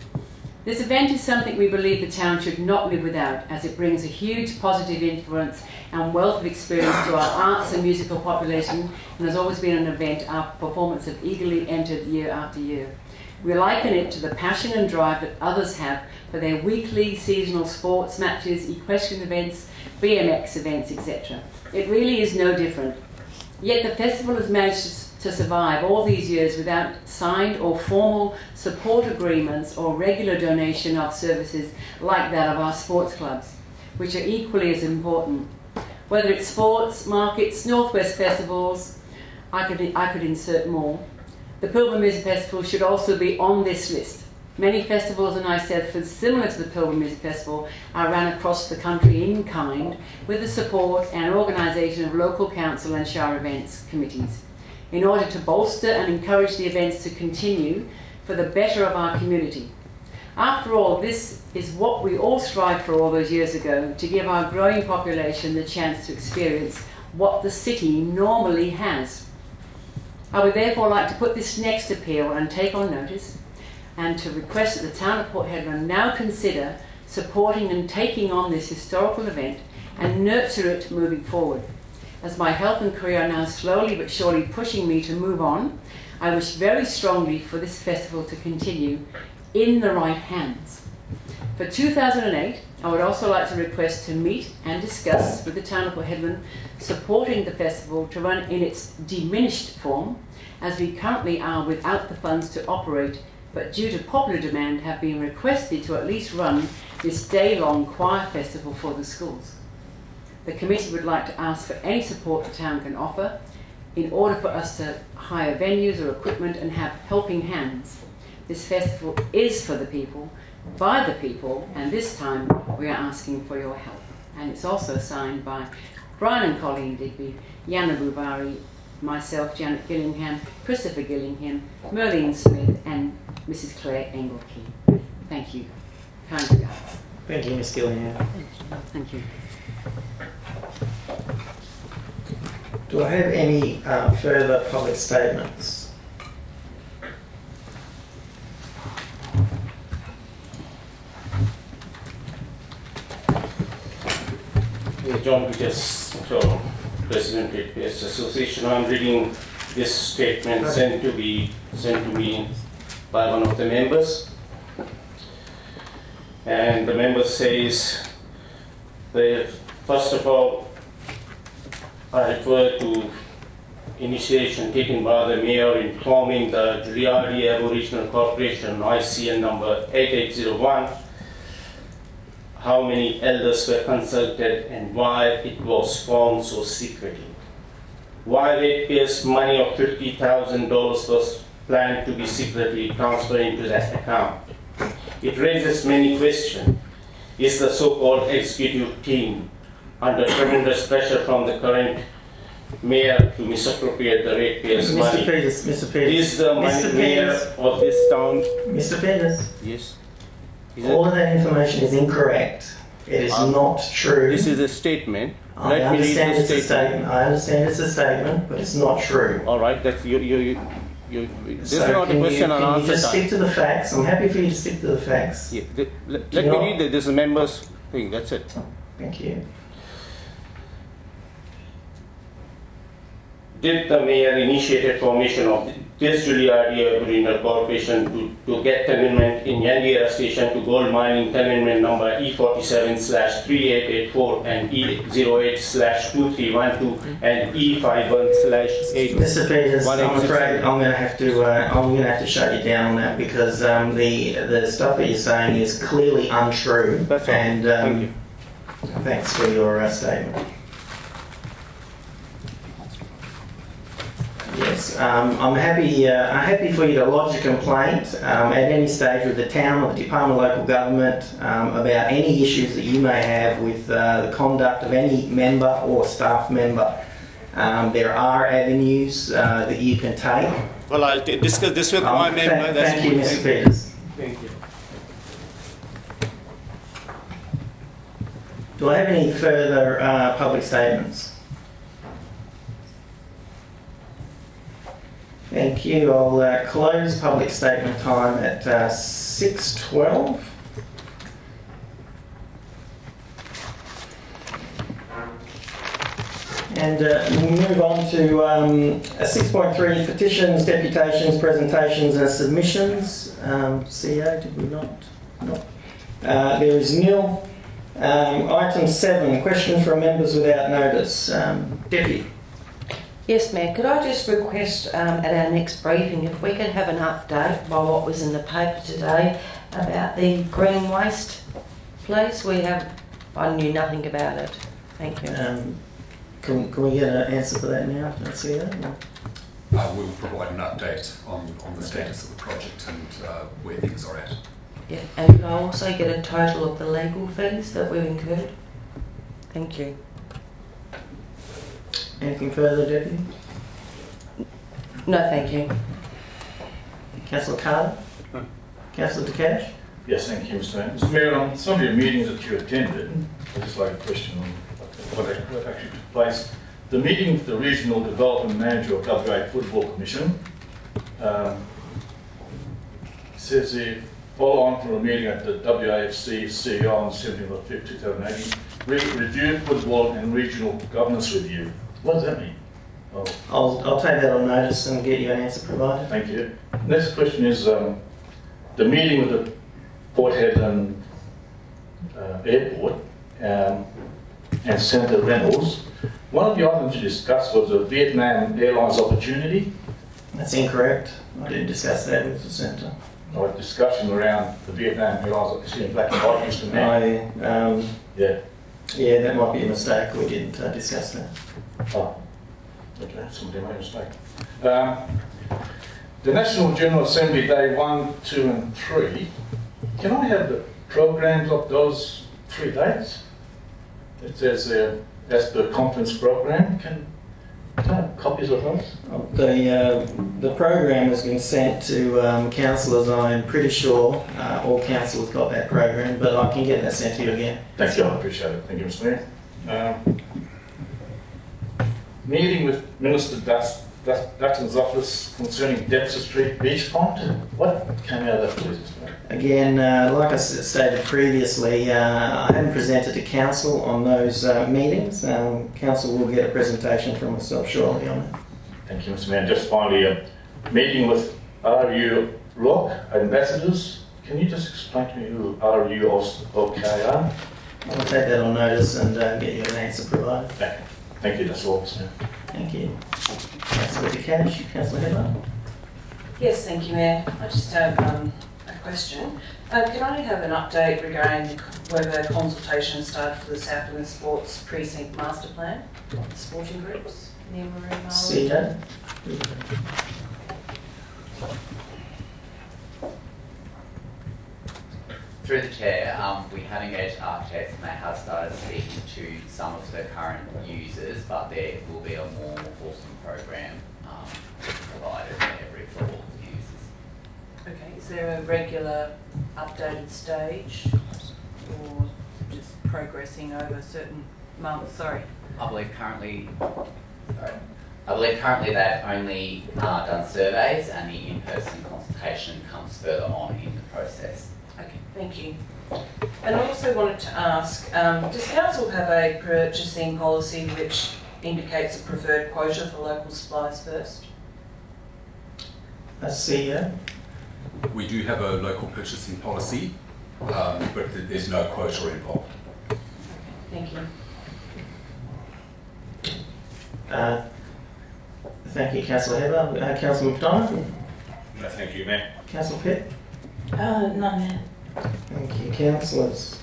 This event is something we believe the town should not live without, as it brings a huge positive influence and wealth of experience to our arts and musical population, and has always been an event our performance have eagerly entered year after year. We liken it to the passion and drive that others have for their weekly seasonal sports matches, equestrian events, B M X events, et cetera. It really is no different. Yet the festival has managed to survive all these years without signed or formal support agreements or regular donation of services like that of our sports clubs, which are equally as important. Whether it's sports, markets, Northwest festivals, I could, I could insert more. The Pilbara Music Festival should also be on this list. Many festivals and I said similar to the Pilbara Music Festival are run across the country in kind, with the support and organisation of local council and shire events committees, in order to bolster and encourage the events to continue for the better of our community. After all, this is what we all strived for all those years ago, to give our growing population the chance to experience what the city normally has. I would therefore like to put this next appeal and take on notice, and to request that the town of Port Hedland now consider supporting and taking on this historical event and nurture it moving forward. As my health and career are now slowly but surely pushing me to move on, I wish very strongly for this festival to continue in the right hands. For two thousand eight, I would also like to request to meet and discuss with the town of Port Hedland supporting the festival to run in its diminished form, as we currently are without the funds to operate, but due to popular demand have been requested to at least run this day-long choir festival for the schools. The committee would like to ask for any support the town can offer in order for us to hire venues or equipment and have helping hands. This festival is for the people, by the people, and this time we are asking for your help. And it's also signed by Brian and Colleen Digby, Yana Buvari, myself, Janet Gillingham, Christopher Gillingham, Merlene Smith, and Missus Claire Engelkey. Thank you. Kind regards. Thank you, Miz Gillingham. Thank you. Do I have any uh, further public statements? John Peters from President Red P S Association. I'm reading this statement sent to be sent to me by one of the members. And the member says that, first of all, I refer to initiation taken by the mayor in forming the Juliardi Aboriginal Corporation, I C N number eight eight zero one, how many elders were consulted and why it was formed so secretly. Why ratepayers' money of fifty thousand dollars was planned to be secretly transferred into that account. It raises many questions. Is the so-called executive team under tremendous pressure from the current mayor to misappropriate the ratepayers' Mister money? Peters, Mister Peters. Is the Mister mayor Peters. of this town? Mister Peters. Yes. Is All it? of that information is incorrect. It is Um, not true. This is a statement. I Let me read understand the it's a statement. I understand it's a statement, but it's not true. All right, that's you. You. you, you this So is not a can you- question and can you answer just time. stick to the facts? I'm happy for you to stick to the facts. Yeah, the, let Do let you me not- read the, this is a members thing. That's it. Thank you. Did the mayor initiate formation of this Juliardi Aboriginal Corporation to, to get tenement in Yandiera Station to gold mining tenement number E forty-seven slash three eight eight four and E zero eight slash two three one two and E fifty-one slash eight. Mister Peters, one I'm eight six afraid seven. I'm going to have to. Uh, I'm going to have to shut you down on that because um, the the stuff that you're saying is clearly untrue. That's all. And um, Thank you. thanks for your uh, statement. Yes, um, I'm happy. Uh, I'm happy for you to lodge a complaint um, at any stage with the town or the Department of Local Government um, about any issues that you may have with uh, the conduct of any member or staff member. Um, there are avenues uh, that you can take. Well, I'll t- discuss this with Um, my thank- member. That's thank you, one Mister thing. Peters. Thank you. Do I have any further uh, public statements? Thank you. I'll uh, close public statement time at uh, six twelve. And uh, we'll move on to um, six point three, petitions, deputations, presentations and submissions. Um, C O, did we not? No. Uh, there is nil. Um, item seven, questions from members without notice. Um, Deputy. Yes, Mayor, could I just request um, at our next briefing if we could have an update by what was in the paper today about the green waste, please? We have, I knew nothing about it. Thank you. Um, can, can we get an answer for that now? Let's see that. Uh, we'll provide an update on, on the status of the project and uh, where things are at. Yeah, and could I also get a total of the legal fees that we've incurred? Thank you. Anything further, Deputy? No, thank you. Councillor Carter? No. Councillor DeCash? Yes, thank you, Mister Mayor. Mister Mayor, on some of your meetings that you attended, I'd just like a question on what act- what actually took place. The meeting with the Regional Development Manager of W A Football Commission um, says here, follow on from a meeting at the W A F C C E O on seventeenth of February two thousand eighteen, re- review football and regional governance review. What does that mean? Oh. I'll, I'll take that on notice and get you an answer provided. Thank you. Next question is um, the meeting with the Port Hedland uh, Airport um, and Senator Reynolds. One of the items you discussed was the Vietnam Airlines opportunity. That's incorrect. I didn't discuss that with the Centre. Or discussion around the Vietnam Airlines, obviously in black and white, Mister Mayor. I, um, Yeah. yeah, that might be a mistake. We didn't uh, discuss that. Oh, okay, somebody made a mistake. Um, the National General Assembly Day one, two and three, can I have the programs of those three dates? It says uh, as per conference program, can, can I have copies of those? The, uh, the program has been sent to um, councillors. I'm pretty sure uh, all councillors got that program, but I can get that sent to you again. Thank you, I appreciate it. Thank you, Mister Mayor. Um, meeting with Minister Dust, Dust, Dutton's office concerning Dempsey Street beachfront. What came out of that, please, Mister Mayor? Again, uh, like I s- stated previously, uh, I haven't presented to council on those uh, meetings. Um, council will get a presentation from myself shortly on that. Thank you, Mister Mayor. Just finally, a meeting with R U Rock Ambassadors. Can you just explain to me who R U O K are? I'll take that on notice and uh, get you an answer provided. Thank you. Thank you, that's all, sir. Thank you. Councillor Cash, Councillor Headland. Yes, thank you, Mayor. I just have um, a question. Uh, can I have an update regarding the, whether consultation started for the Southland Sports Precinct Master Plan, the sporting groups near Marine Island? See that? Through the chair, um, we have engaged architects and they have started speaking to some of the current users, but there will be a more fulsome program um, provided every for all the users. Okay, is there a regular updated stage or just progressing over certain months? Sorry. I believe currently, sorry, I believe currently they've only uh, done surveys and the in-person consultation comes further on in the process. Okay, thank you. And I also wanted to ask, um, does Council have a purchasing policy which indicates a preferred quota for local supplies first? I see ya. We do have a local purchasing policy, um, but th- there's no quota involved. Okay, thank you. Uh, thank you, Councillor Heber. Uh, Councillor McDonald? No, thank you, Mayor. Councillor Pitt? Uh, none there. Thank you, councillors.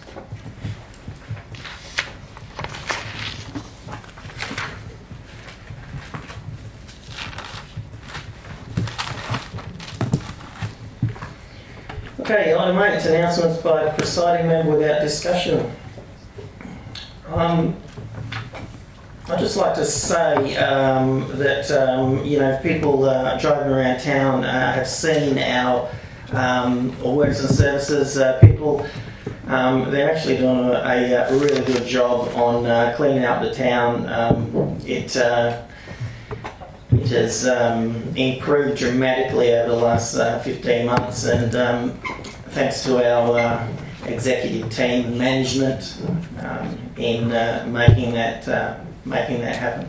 Okay, item eight, announcements by the presiding member without discussion. Um, I'd just like to say um, that, um, you know, people uh, driving around town uh, have seen our um, works and services uh, people. Um, they're actually doing a, a, a really good job on uh, cleaning up the town. Um, it, uh, it has um, improved dramatically over the last uh, fifteen months, and um, thanks to our uh, executive team and management um, in uh, making that uh, making that happen.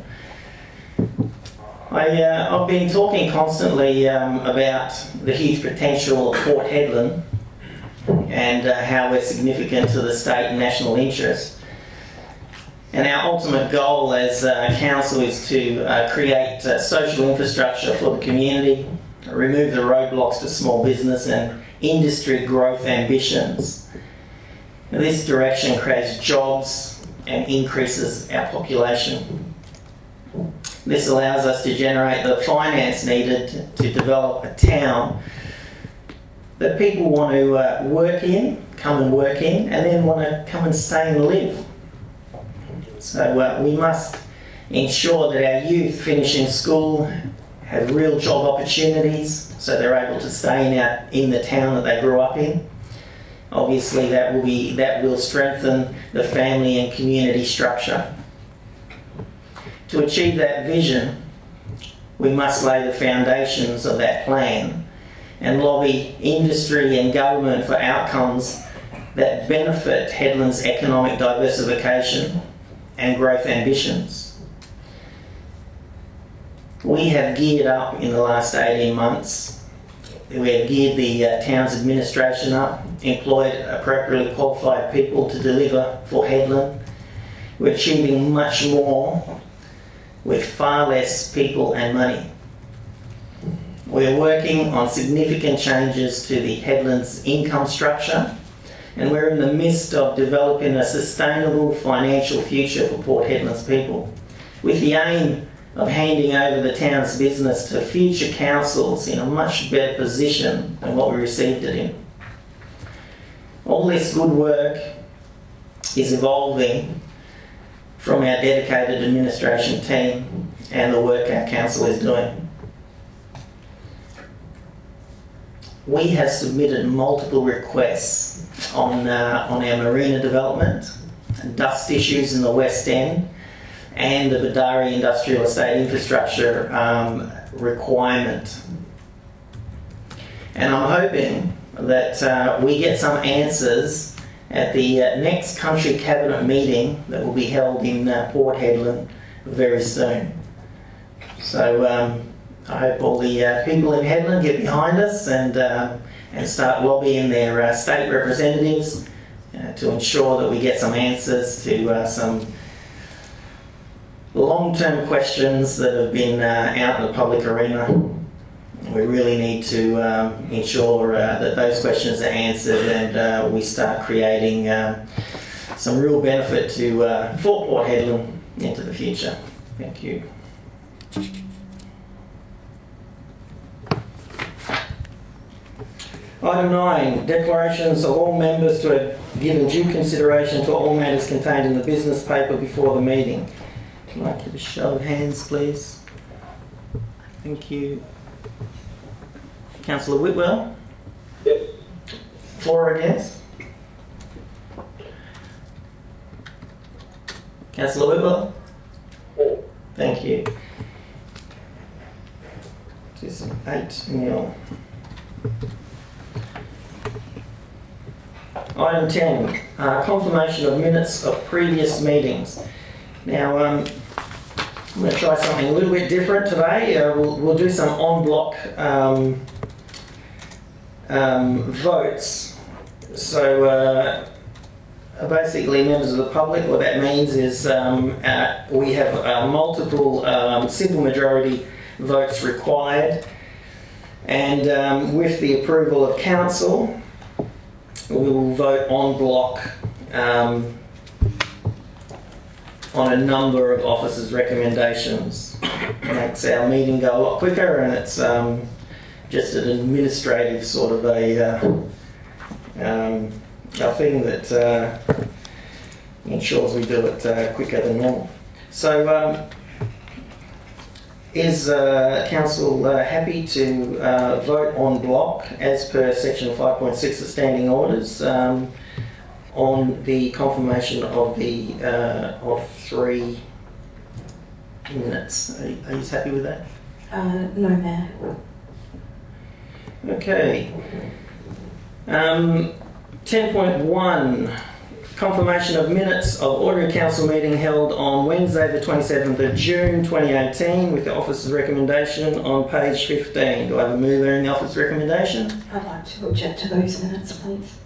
I, uh, I've been talking constantly um, about the huge potential of Port Hedland and uh, how we're significant to the state and national interest. And our ultimate goal as uh, council is to uh, create uh, social infrastructure for the community, remove the roadblocks to small business and industry growth ambitions. Now, this direction creates jobs and increases our population. This allows us to generate the finance needed to develop a town that people want to uh, work in, come and work in, and then want to come and stay and live. So uh, we must ensure that our youth finishing school have real job opportunities so they're able to stay in, our, in the town that they grew up in. Obviously that will be that will strengthen the family and community structure. To achieve that vision, we must lay the foundations of that plan and lobby industry and government for outcomes that benefit Hedland's economic diversification and growth ambitions. We have geared up in the last eighteen months. We have geared the uh, town's administration up, employed appropriately qualified people to deliver for Hedland. We're achieving much more with far less people and money. We're working on significant changes to the Hedland's income structure, and we're in the midst of developing a sustainable financial future for Port Hedland's people, with the aim of handing over the town's business to future councils in a much better position than what we received it in. All this good work is evolving from our dedicated administration team and the work our council is doing. We have submitted multiple requests on, uh, on our marina development, dust issues in the West End, and the Badari Industrial Estate Infrastructure um, requirement. And I'm hoping that uh, we get some answers at the uh, next Country Cabinet meeting that will be held in uh, Port Hedland very soon. So um, I hope all the uh, people in Headland get behind us and um, and start lobbying their uh, state representatives uh, to ensure that we get some answers to uh, some long-term questions that have been uh, out in the public arena. We really need to um, ensure uh, that those questions are answered and uh, we start creating um, some real benefit to uh, Fort Port Hedland into the future. Thank you. Item nine, declarations of all members to have given due consideration to all matters contained in the business paper before the meeting. Can I get a show of hands, please? Thank you. Councillor Whitwell? Yes. For or against? Councillor Whitwell? For. Thank you. Just eight nil. Item ten, uh, confirmation of minutes of previous meetings. Now, um, I'm going to try something a little bit different today. Uh, we'll, we'll do some en bloc um, um, votes. So, uh, basically, members of the public, what that means is um, uh, we have uh, multiple um, simple majority votes required, and um, with the approval of council, we will vote en bloc um, on a number of officers' recommendations. It makes our meeting go a lot quicker, and it's um, just an administrative sort of a, uh, um, a thing that uh, ensures we do it uh, quicker than normal. So, um, is uh, council uh, happy to uh, vote en bloc as per section five point six of standing orders um, on the confirmation of the uh, of three minutes? Are, are you happy with that? Uh, no, Mayor. Okay. Um, ten point one. Confirmation of minutes of ordinary council meeting held on Wednesday the twenty-seventh of June twenty eighteen with the officer's recommendation on page fifteen. Do I have a mover in the officer's recommendation? I'd like to object to those minutes, please.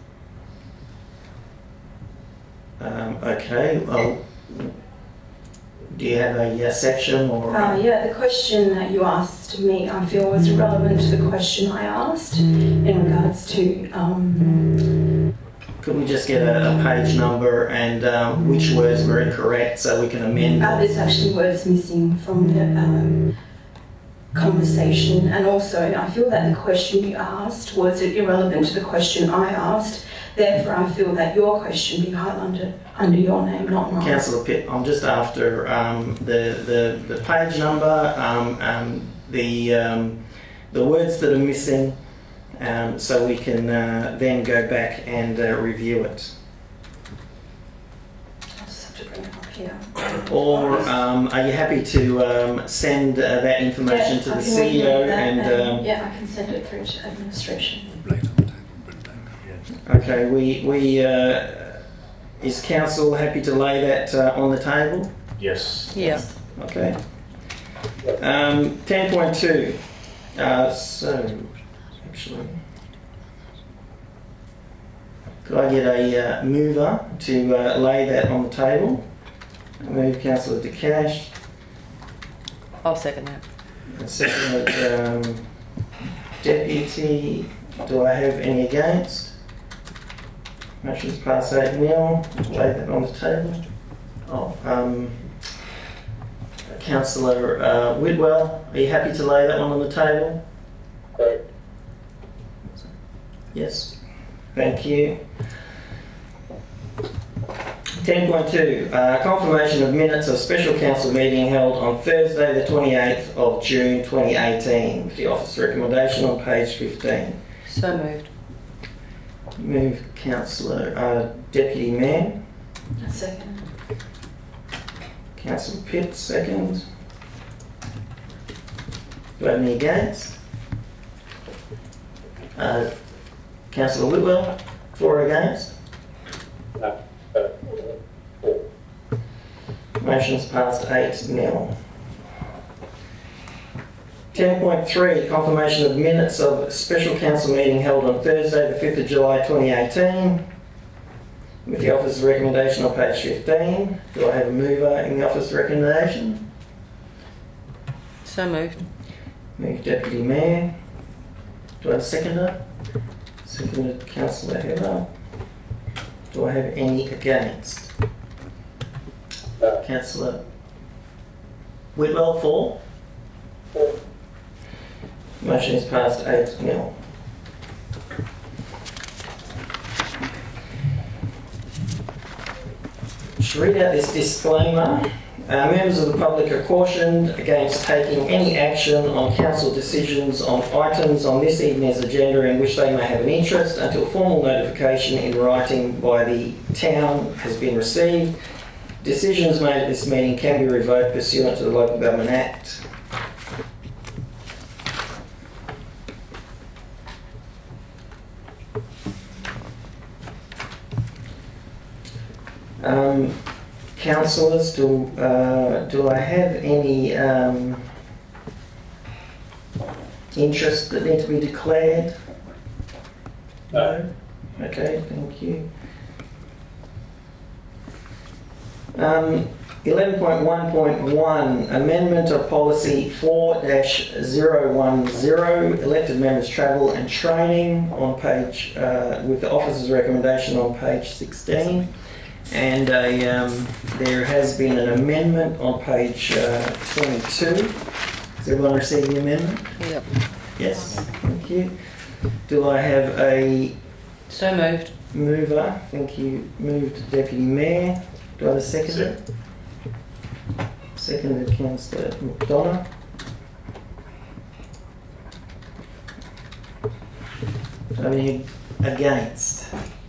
Um, okay, well, do you have a, a section or? Uh, yeah, the question that you asked me I feel was relevant to the question I asked in regards to um, could we just get a, a page number and um, which words were incorrect so we can amend? Uh, there's actually words missing from the um, conversation, and also I feel that the question you asked was irrelevant to the question I asked. Therefore, I feel that your question be highlighted under your name, not mine. Councillor Pitt, I'm just after um, the, the the page number, um, um, the um, the words that are missing. Um, so we can uh, then go back and uh, review it. I'll just have to bring it up here. Or um, are you happy to um, send uh, that information yeah, to the I can C E O? that, and um, yeah, I can send it through to administration. Okay, we we uh, is council happy to lay that uh, on the table? Yes. Yeah. Okay. Um, ten point two. Uh, so. Actually, could I get a uh, mover to uh, lay that on the table? I move Councillor De Cash. I'll second that. And second, um, Deputy. Do I have any against? Motion's passed eight nil. Lay that on the table. Oh, um, Councillor uh, Whitwell, are you happy to lay that one on the table? Correct. Yes, thank you. ten point two, uh, confirmation of minutes of special council meeting held on Thursday the twenty-eighth of June twenty eighteen with the office recommendation on page fifteen. So moved. Move Councillor uh, Deputy Mayor. A second. Councillor Pitt, second. Do I have any against? Uh, Councillor Whitwell, for or against? No. Uh, for. Motion's passed eight nil. ten point three, confirmation of minutes of a special council meeting held on Thursday, the fifth of July twenty eighteen, with the officer's recommendation on page fifteen. Do I have a mover in the officer's recommendation? So moved. Moved Deputy Mayor. Do I have a seconder? Seconded Councillor Heather. Do I have any against? No. Councillor Whitwell, for? For. Motion is passed eight nil. Should read out this disclaimer. Uh, members of the public are cautioned against taking any action on council decisions on items on this evening's agenda in which they may have an interest until formal notification in writing by the town has been received. Decisions made at this meeting can be revoked pursuant to the Local Government Act. Um, Councillors, do, uh, do I have any um, interests that need to be declared? No. Okay, thank you. Um, eleven point one point one, amendment of policy four dash zero one zero, elected members travel and training, on page, uh, with the officer's recommendation on page sixteen. And a, um, there has been an amendment on page uh, twenty-two. Has everyone received the amendment? Yep. Yes, thank you. Do I have a... So moved. Mover, thank you. Moved Deputy Mayor. Do I have a seconder? Seconded Councillor McDonough. Do I have any against?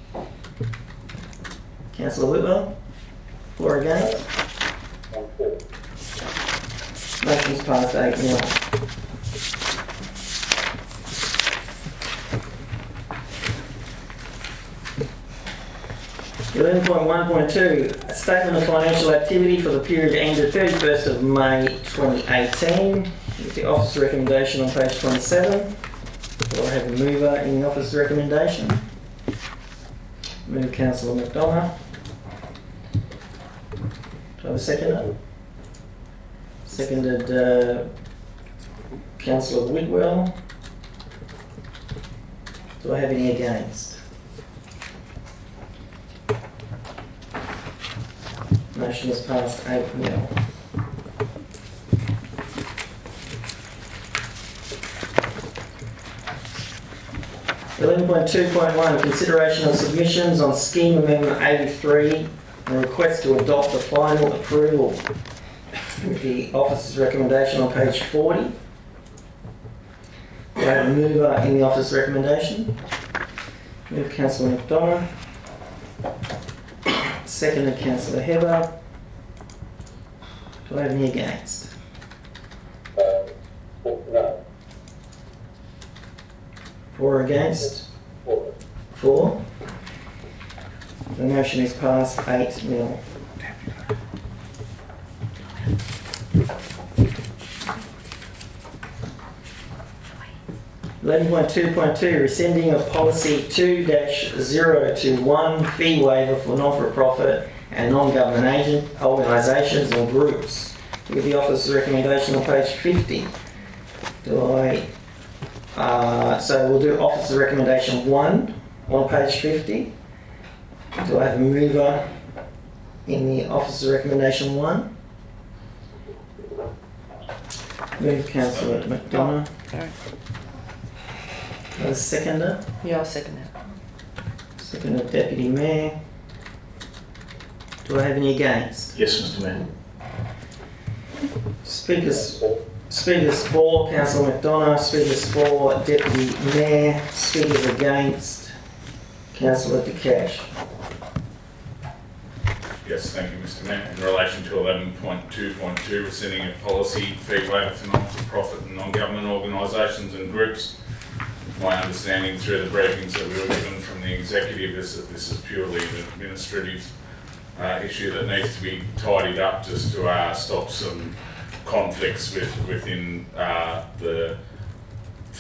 Councillor Whitwell, for or against? Motion's passed eight nil. eleven point one point two, a statement of financial activity for the period ended thirty-first of May twenty eighteen, with the officer's recommendation on page twenty-seven. Do I have a mover in the officer's recommendation? Move Councillor McDonough. Do I have a seconder? Seconded uh, Councillor Whitwell. Do I have any against? Motion is passed eight nil. eleven point two point one, consideration of submissions on Scheme Amendment eighty-three and request to adopt the final approval with the officer's recommendation on page forty. Do I have a mover in the officer's recommendation? Move Councillor McDonough. Seconded Councillor Heather. Do I have any against? Uh, no. For or against? For. For. The motion is passed eight nil. eleven point two point two, rescinding of policy two dash zero two one, fee waiver for non-for-profit and non-government agent organisations and groups. With the officer's recommendation on page fifty. Do I... Uh, so we'll do officer's recommendation one on page fifty. Do I have a mover in the officer's recommendation one? Move Councillor McDonough. Sorry. A seconder? Yeah, I'll second that. Seconder Deputy Mayor. Do I have any against? Yes, Mister Mayor. Speakers, speakers for Councillor McDonough, speakers for Deputy Mayor, speakers against Councillor De Cash. Yes, thank you, Mister Mayor. In relation to eleven point two point two, rescinding of policy fee waiver for non-for-profit and non-government organisations and groups, my understanding through the briefings that we were given from the executive is that this is purely an administrative uh, issue that needs to be tidied up just to uh, stop some conflicts with, within uh, the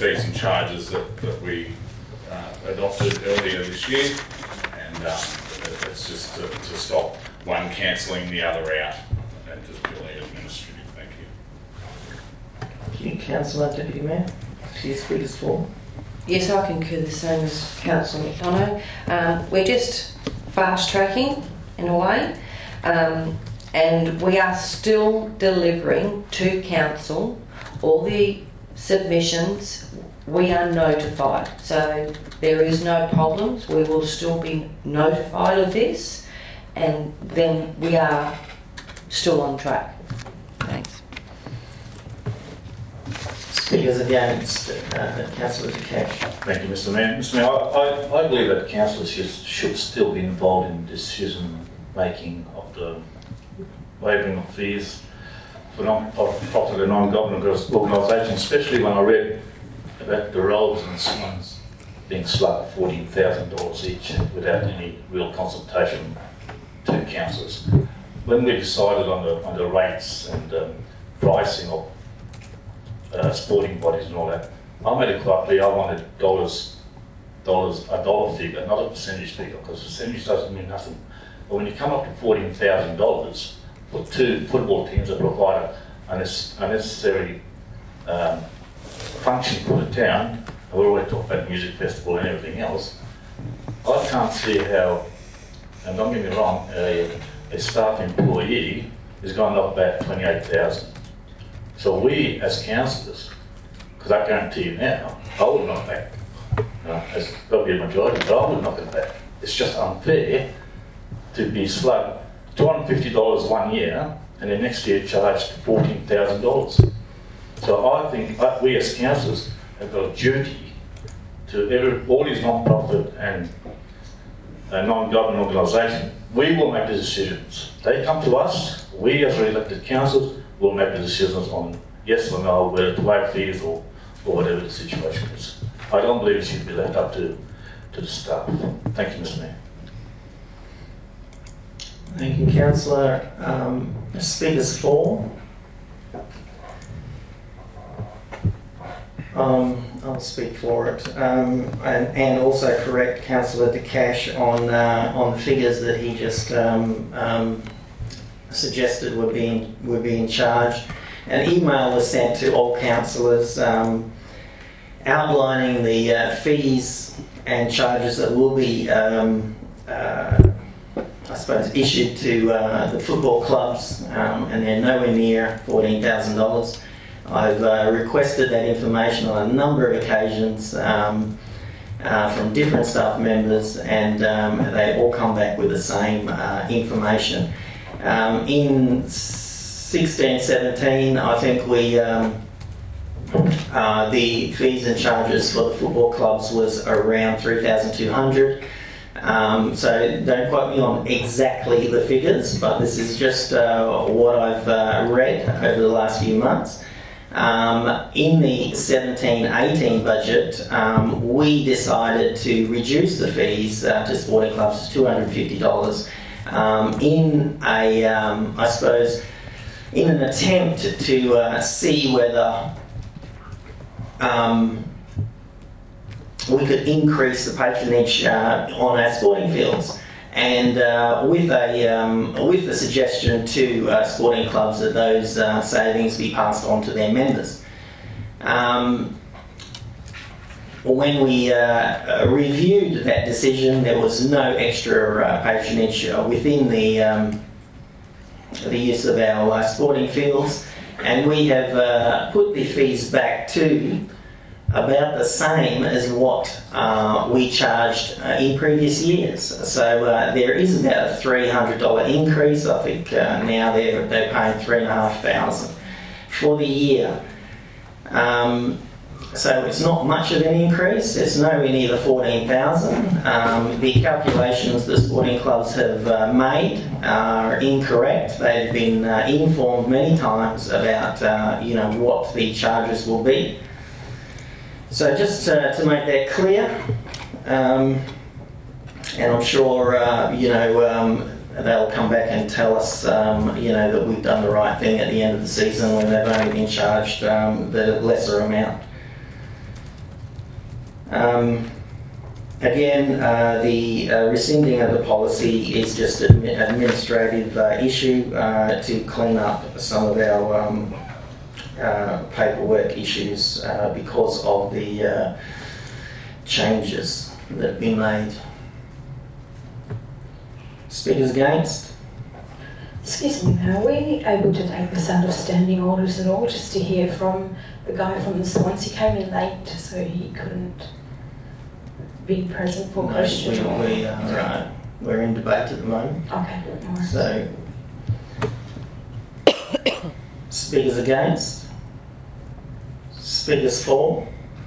fees and charges that, that we uh, adopted earlier this year, and um, it- it's just to, to stop one cancelling the other out, and just purely administrative. Thank you. Thank you, Councillor Deputy Mayor. She's speakers for. Yes, I concur the same as Councillor McDonough. Um, we're just fast tracking in a way, um, and we are still delivering to council all the submissions. We are notified, so there is no problems. We will still be notified of this, and then we are still on track. Thanks. Speakers against, uh, Councillor Cash. Thank you, Mister Mayor. Mister Mayor, I, I, I believe that councillors should, should still be involved in decision making of the waiving of fees for non-profit and non-government organisations, especially when I read about the roads and someone's being slugged fourteen thousand dollars each without any real consultation to councillors. When we decided on the, on the rates and um, pricing of uh, sporting bodies and all that, I made it quite clear I wanted dollars, dollars, a dollar figure, not a percentage figure, because percentage doesn't mean nothing. But when you come up to fourteen thousand dollars for two football teams that provide a unnecessary um, function for the town, and we're already talking about music festival and everything else, I can't see how, and don't get me wrong, a, a staff employee is going to knock back twenty-eight thousand. So we, as councillors, because I guarantee you now, I would knock back. Uh, it's probably a majority, but I would knock it back. It's just unfair to be slugged two hundred fifty dollars one year and then next year charged fourteen thousand dollars. So I think uh, we as councillors have got a duty to every, all these non-profit and uh, non-government organisations. We will make the decisions. They come to us, we as elected councillors will make the decisions on yes or no, whether to waive fees or, or whatever the situation is. I don't believe it should be left up to, to the staff. Thank you, Mister Mayor. Thank you, Councillor. Um, speakers for. Um, I'll speak for it, um, and, and also correct Councillor De Cash on uh, on the figures that he just um, um, suggested were being were being charged. An email was sent to all councillors um, outlining the uh, fees and charges that will be, um, uh, I suppose, issued to uh, the football clubs, um, and they're nowhere near fourteen thousand dollars. I've uh, requested that information on a number of occasions um, uh, from different staff members, and um, they all come back with the same uh, information. Um, in sixteen seventeen, I think we um, uh, the fees and charges for the football clubs was around three thousand two hundred. Um, so don't quote me on exactly the figures, but this is just uh, what I've uh, read over the last few months. Um, in the seventeen eighteen budget, um, we decided to reduce the fees uh, to sporting clubs to two hundred fifty dollars um, in a, um, I suppose, in an attempt to uh, see whether um, we could increase the patronage uh, on our sporting fields. And uh, with a um, with the suggestion to uh, sporting clubs that those uh, savings be passed on to their members. Um, when we uh, reviewed that decision, there was no extra uh, patronage uh, within the um, the use of our uh, sporting fields, and we have uh, put the fees back to about the same as what uh, we charged uh, in previous years. So uh, there is about a three hundred dollars increase. I think uh, now they're, they're paying three thousand five hundred dollars for the year. Um, so it's not much of an increase. It's nowhere near the fourteen thousand dollars. Um, the calculations the sporting clubs have uh, made are incorrect. They've been uh, informed many times about uh, you know what the charges will be. So just uh, to make that clear, um, and I'm sure uh, you know um, they'll come back and tell us um, you know that we've done the right thing at the end of the season when they've only been charged um, the lesser amount. Um, again, uh, the uh, rescinding of the policy is just an admi- administrative uh, issue uh, to clean up some of our um, uh, paperwork issues uh, because of the uh, changes that have been made. Speakers against? Excuse me, are we able to take this under standing orders at all, just to hear from the guy from the Swans? He came in late, so he couldn't be present for No, question. we, we are, uh, we're in debate at the moment. Okay, no worries. So, speakers against? Speakers for?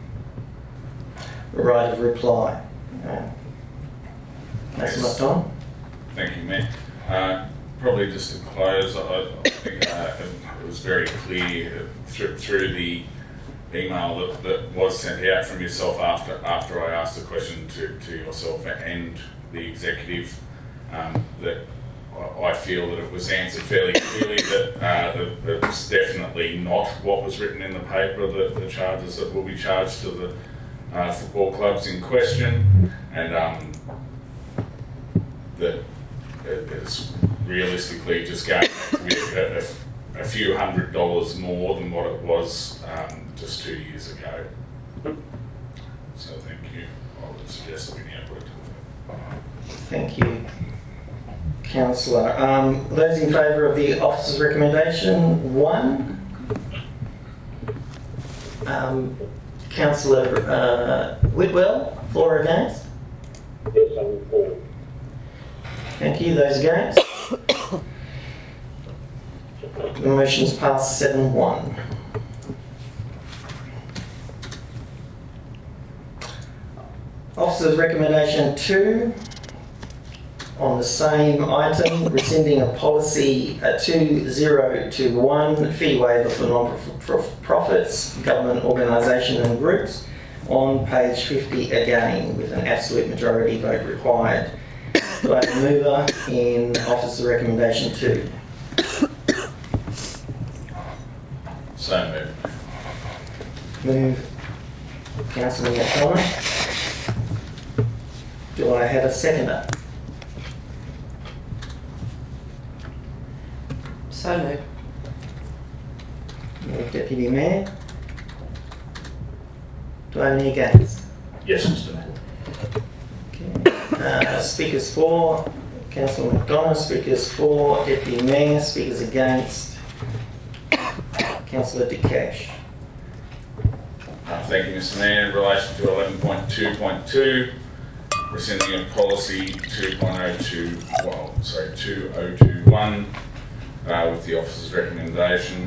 Right of reply. Uh, That's my time. Thank you, Mayor. Uh, probably just to close, I, I think uh, it was very clear through, through the email that, that was sent out from yourself after after I asked the question to, to yourself and the executive um, that I feel that it was answered fairly clearly that, uh, that it was definitely not what was written in the paper, the, the charges that will be charged to the uh, football clubs in question, and um, that it is realistically just going to be a, a, a few hundred dollars more than what it was um, just two years ago. So thank you. I would suggest that we now put it to the Thank you, Councillor. Um, those in favour of the officer's recommendation, one. Um, Councillor uh, Whitwell, for or against? Yes, I'm for. Thank you. Those against? The motion's passed seven one. Officer's recommendation two, on the same item, rescinding a policy uh, two zero two one, fee waiver for non-profits, government organisation and groups, on page fifty again, with an absolute majority vote required. Do I have a mover in officer recommendation two? So moved. Move Councillor McDonald. Do I have a seconder? So moved. Move Deputy Mayor. Do I have any against? Yes, Mister Mayor. Uh, speakers for, Councillor McDonald. Speakers for, Deputy Mayor. Speakers against, Councillor De Cash. Uh, thank you, Mister Mayor. In relation to eleven point two point two, rescinding of policy two point oh two, well, sorry, two oh two one, uh, with the officer's recommendation.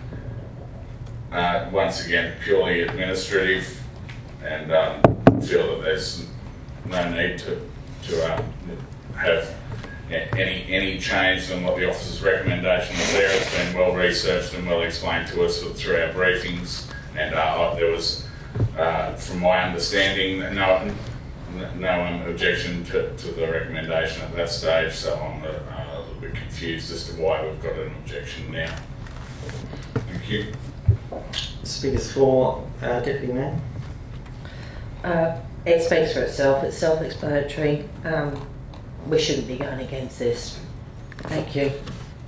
Uh, once again, purely administrative, and um, feel that there's no need to to um, have any any change than what the officer's recommendation was there. It's been well researched and well explained to us through our briefings, and uh, there was, uh, from my understanding, no no um, objection to, to the recommendation at that stage. So I'm a, a little bit confused as to why we've got an objection now. Thank you. Speakers for, uh, Deputy Mayor. Uh, it speaks for itself. It's self-explanatory. Um, we shouldn't be going against this. Thank you.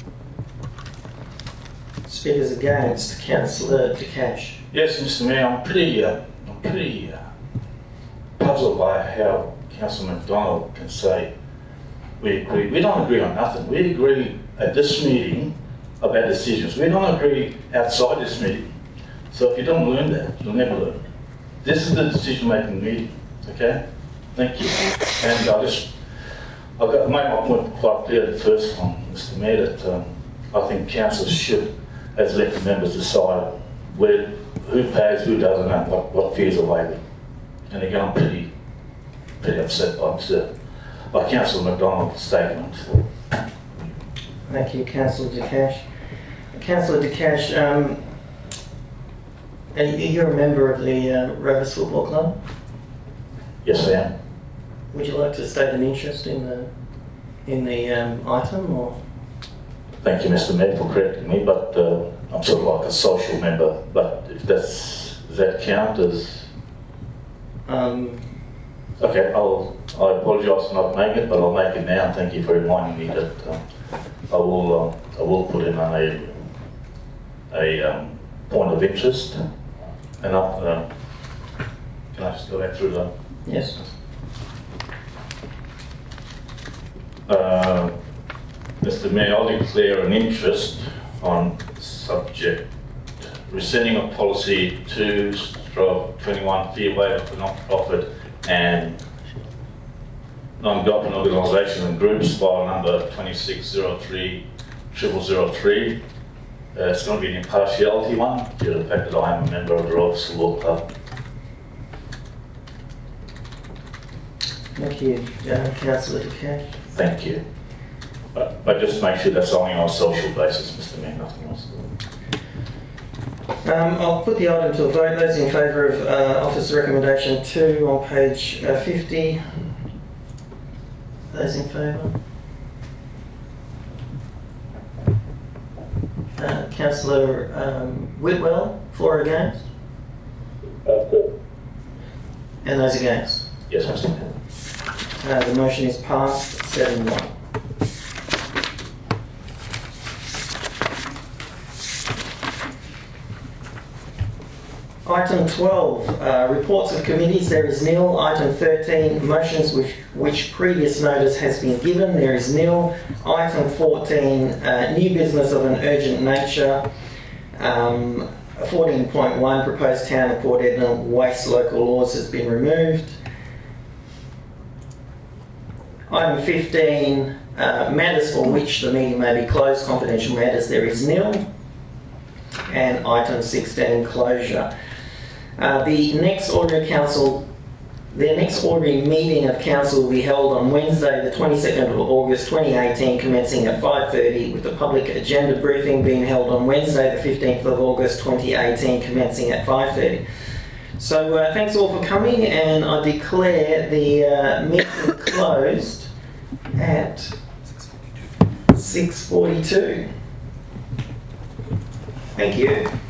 Speakers against, Councillor De Cash. Yes, Mister Mayor, I'm pretty, uh, I'm pretty uh, puzzled by how Councillor McDonald can say we agree. We don't agree on nothing. We agree at this meeting about decisions. We don't agree outside this meeting. So if you don't learn that, you'll never learn. This is the decision-making meeting, okay? Thank you. And I just, I've got to make my point quite clear the first one, Mister Mayor, that um, I think councillors should, as elected members, decide where, who pays, who doesn't, and what, what fees are waived. And again, I'm pretty, pretty upset by Mister by Councillor McDonald's statement. Thank you, Councillor De Cash. Councillor De Cash, um, are you a member of the uh, Rovers Football Club? Yes, I am. Would you like to state an interest in the in the um, item, or? Thank you, Mister Mayor, for correcting me, but uh, I'm sort of like a social member. But if that's, does that count as? Um, Okay, I'll, I apologise for not making it, but I'll make it now, and thank you for reminding me that um, I will um, I will put in a, a um, point of interest. And I'll, uh, can I just go back through that? yes. Uh, Mister Mayor, I'll declare an interest on subject rescinding of policy two stroke twenty-one fee waiver for non-profit and non-government organisations and groups, file number twenty-six oh three zero zero zero three. Uh, it's going to be an impartiality one due to the fact that I am a member of the Royal Law Club. Thank you, uh, Councillor Duquesne. Thank you. But, but just make sure that's only on a social basis, Mister Mayor, nothing else. Um, I'll put the item to a vote. Those in favour of uh, Office Recommendation two on page uh, fifty. Those in favour? Uh, Councillor um, Whitwell, for or against? And those against? Yes, Mister Mayor. Uh, the motion is passed, seven one. Item twelve, uh, reports of committees, there is nil. Item thirteen, motions which, which previous notice has been given, there is nil. Item fourteen, uh, new business of an urgent nature. Um, fourteen point one, proposed town of Port Edna waste local laws has been removed. Item fifteen, uh, matters for which the meeting may be closed, confidential matters, there is nil. And item sixteen, closure. Uh, the next ordinary council, the next ordinary meeting of council will be held on Wednesday, the twenty-second of August twenty eighteen, commencing at five thirty, with the public agenda briefing being held on Wednesday, the fifteenth of August twenty eighteen, commencing at five thirty. So uh, thanks all for coming, and I declare the uh, meeting closed at six forty-two. Thank you.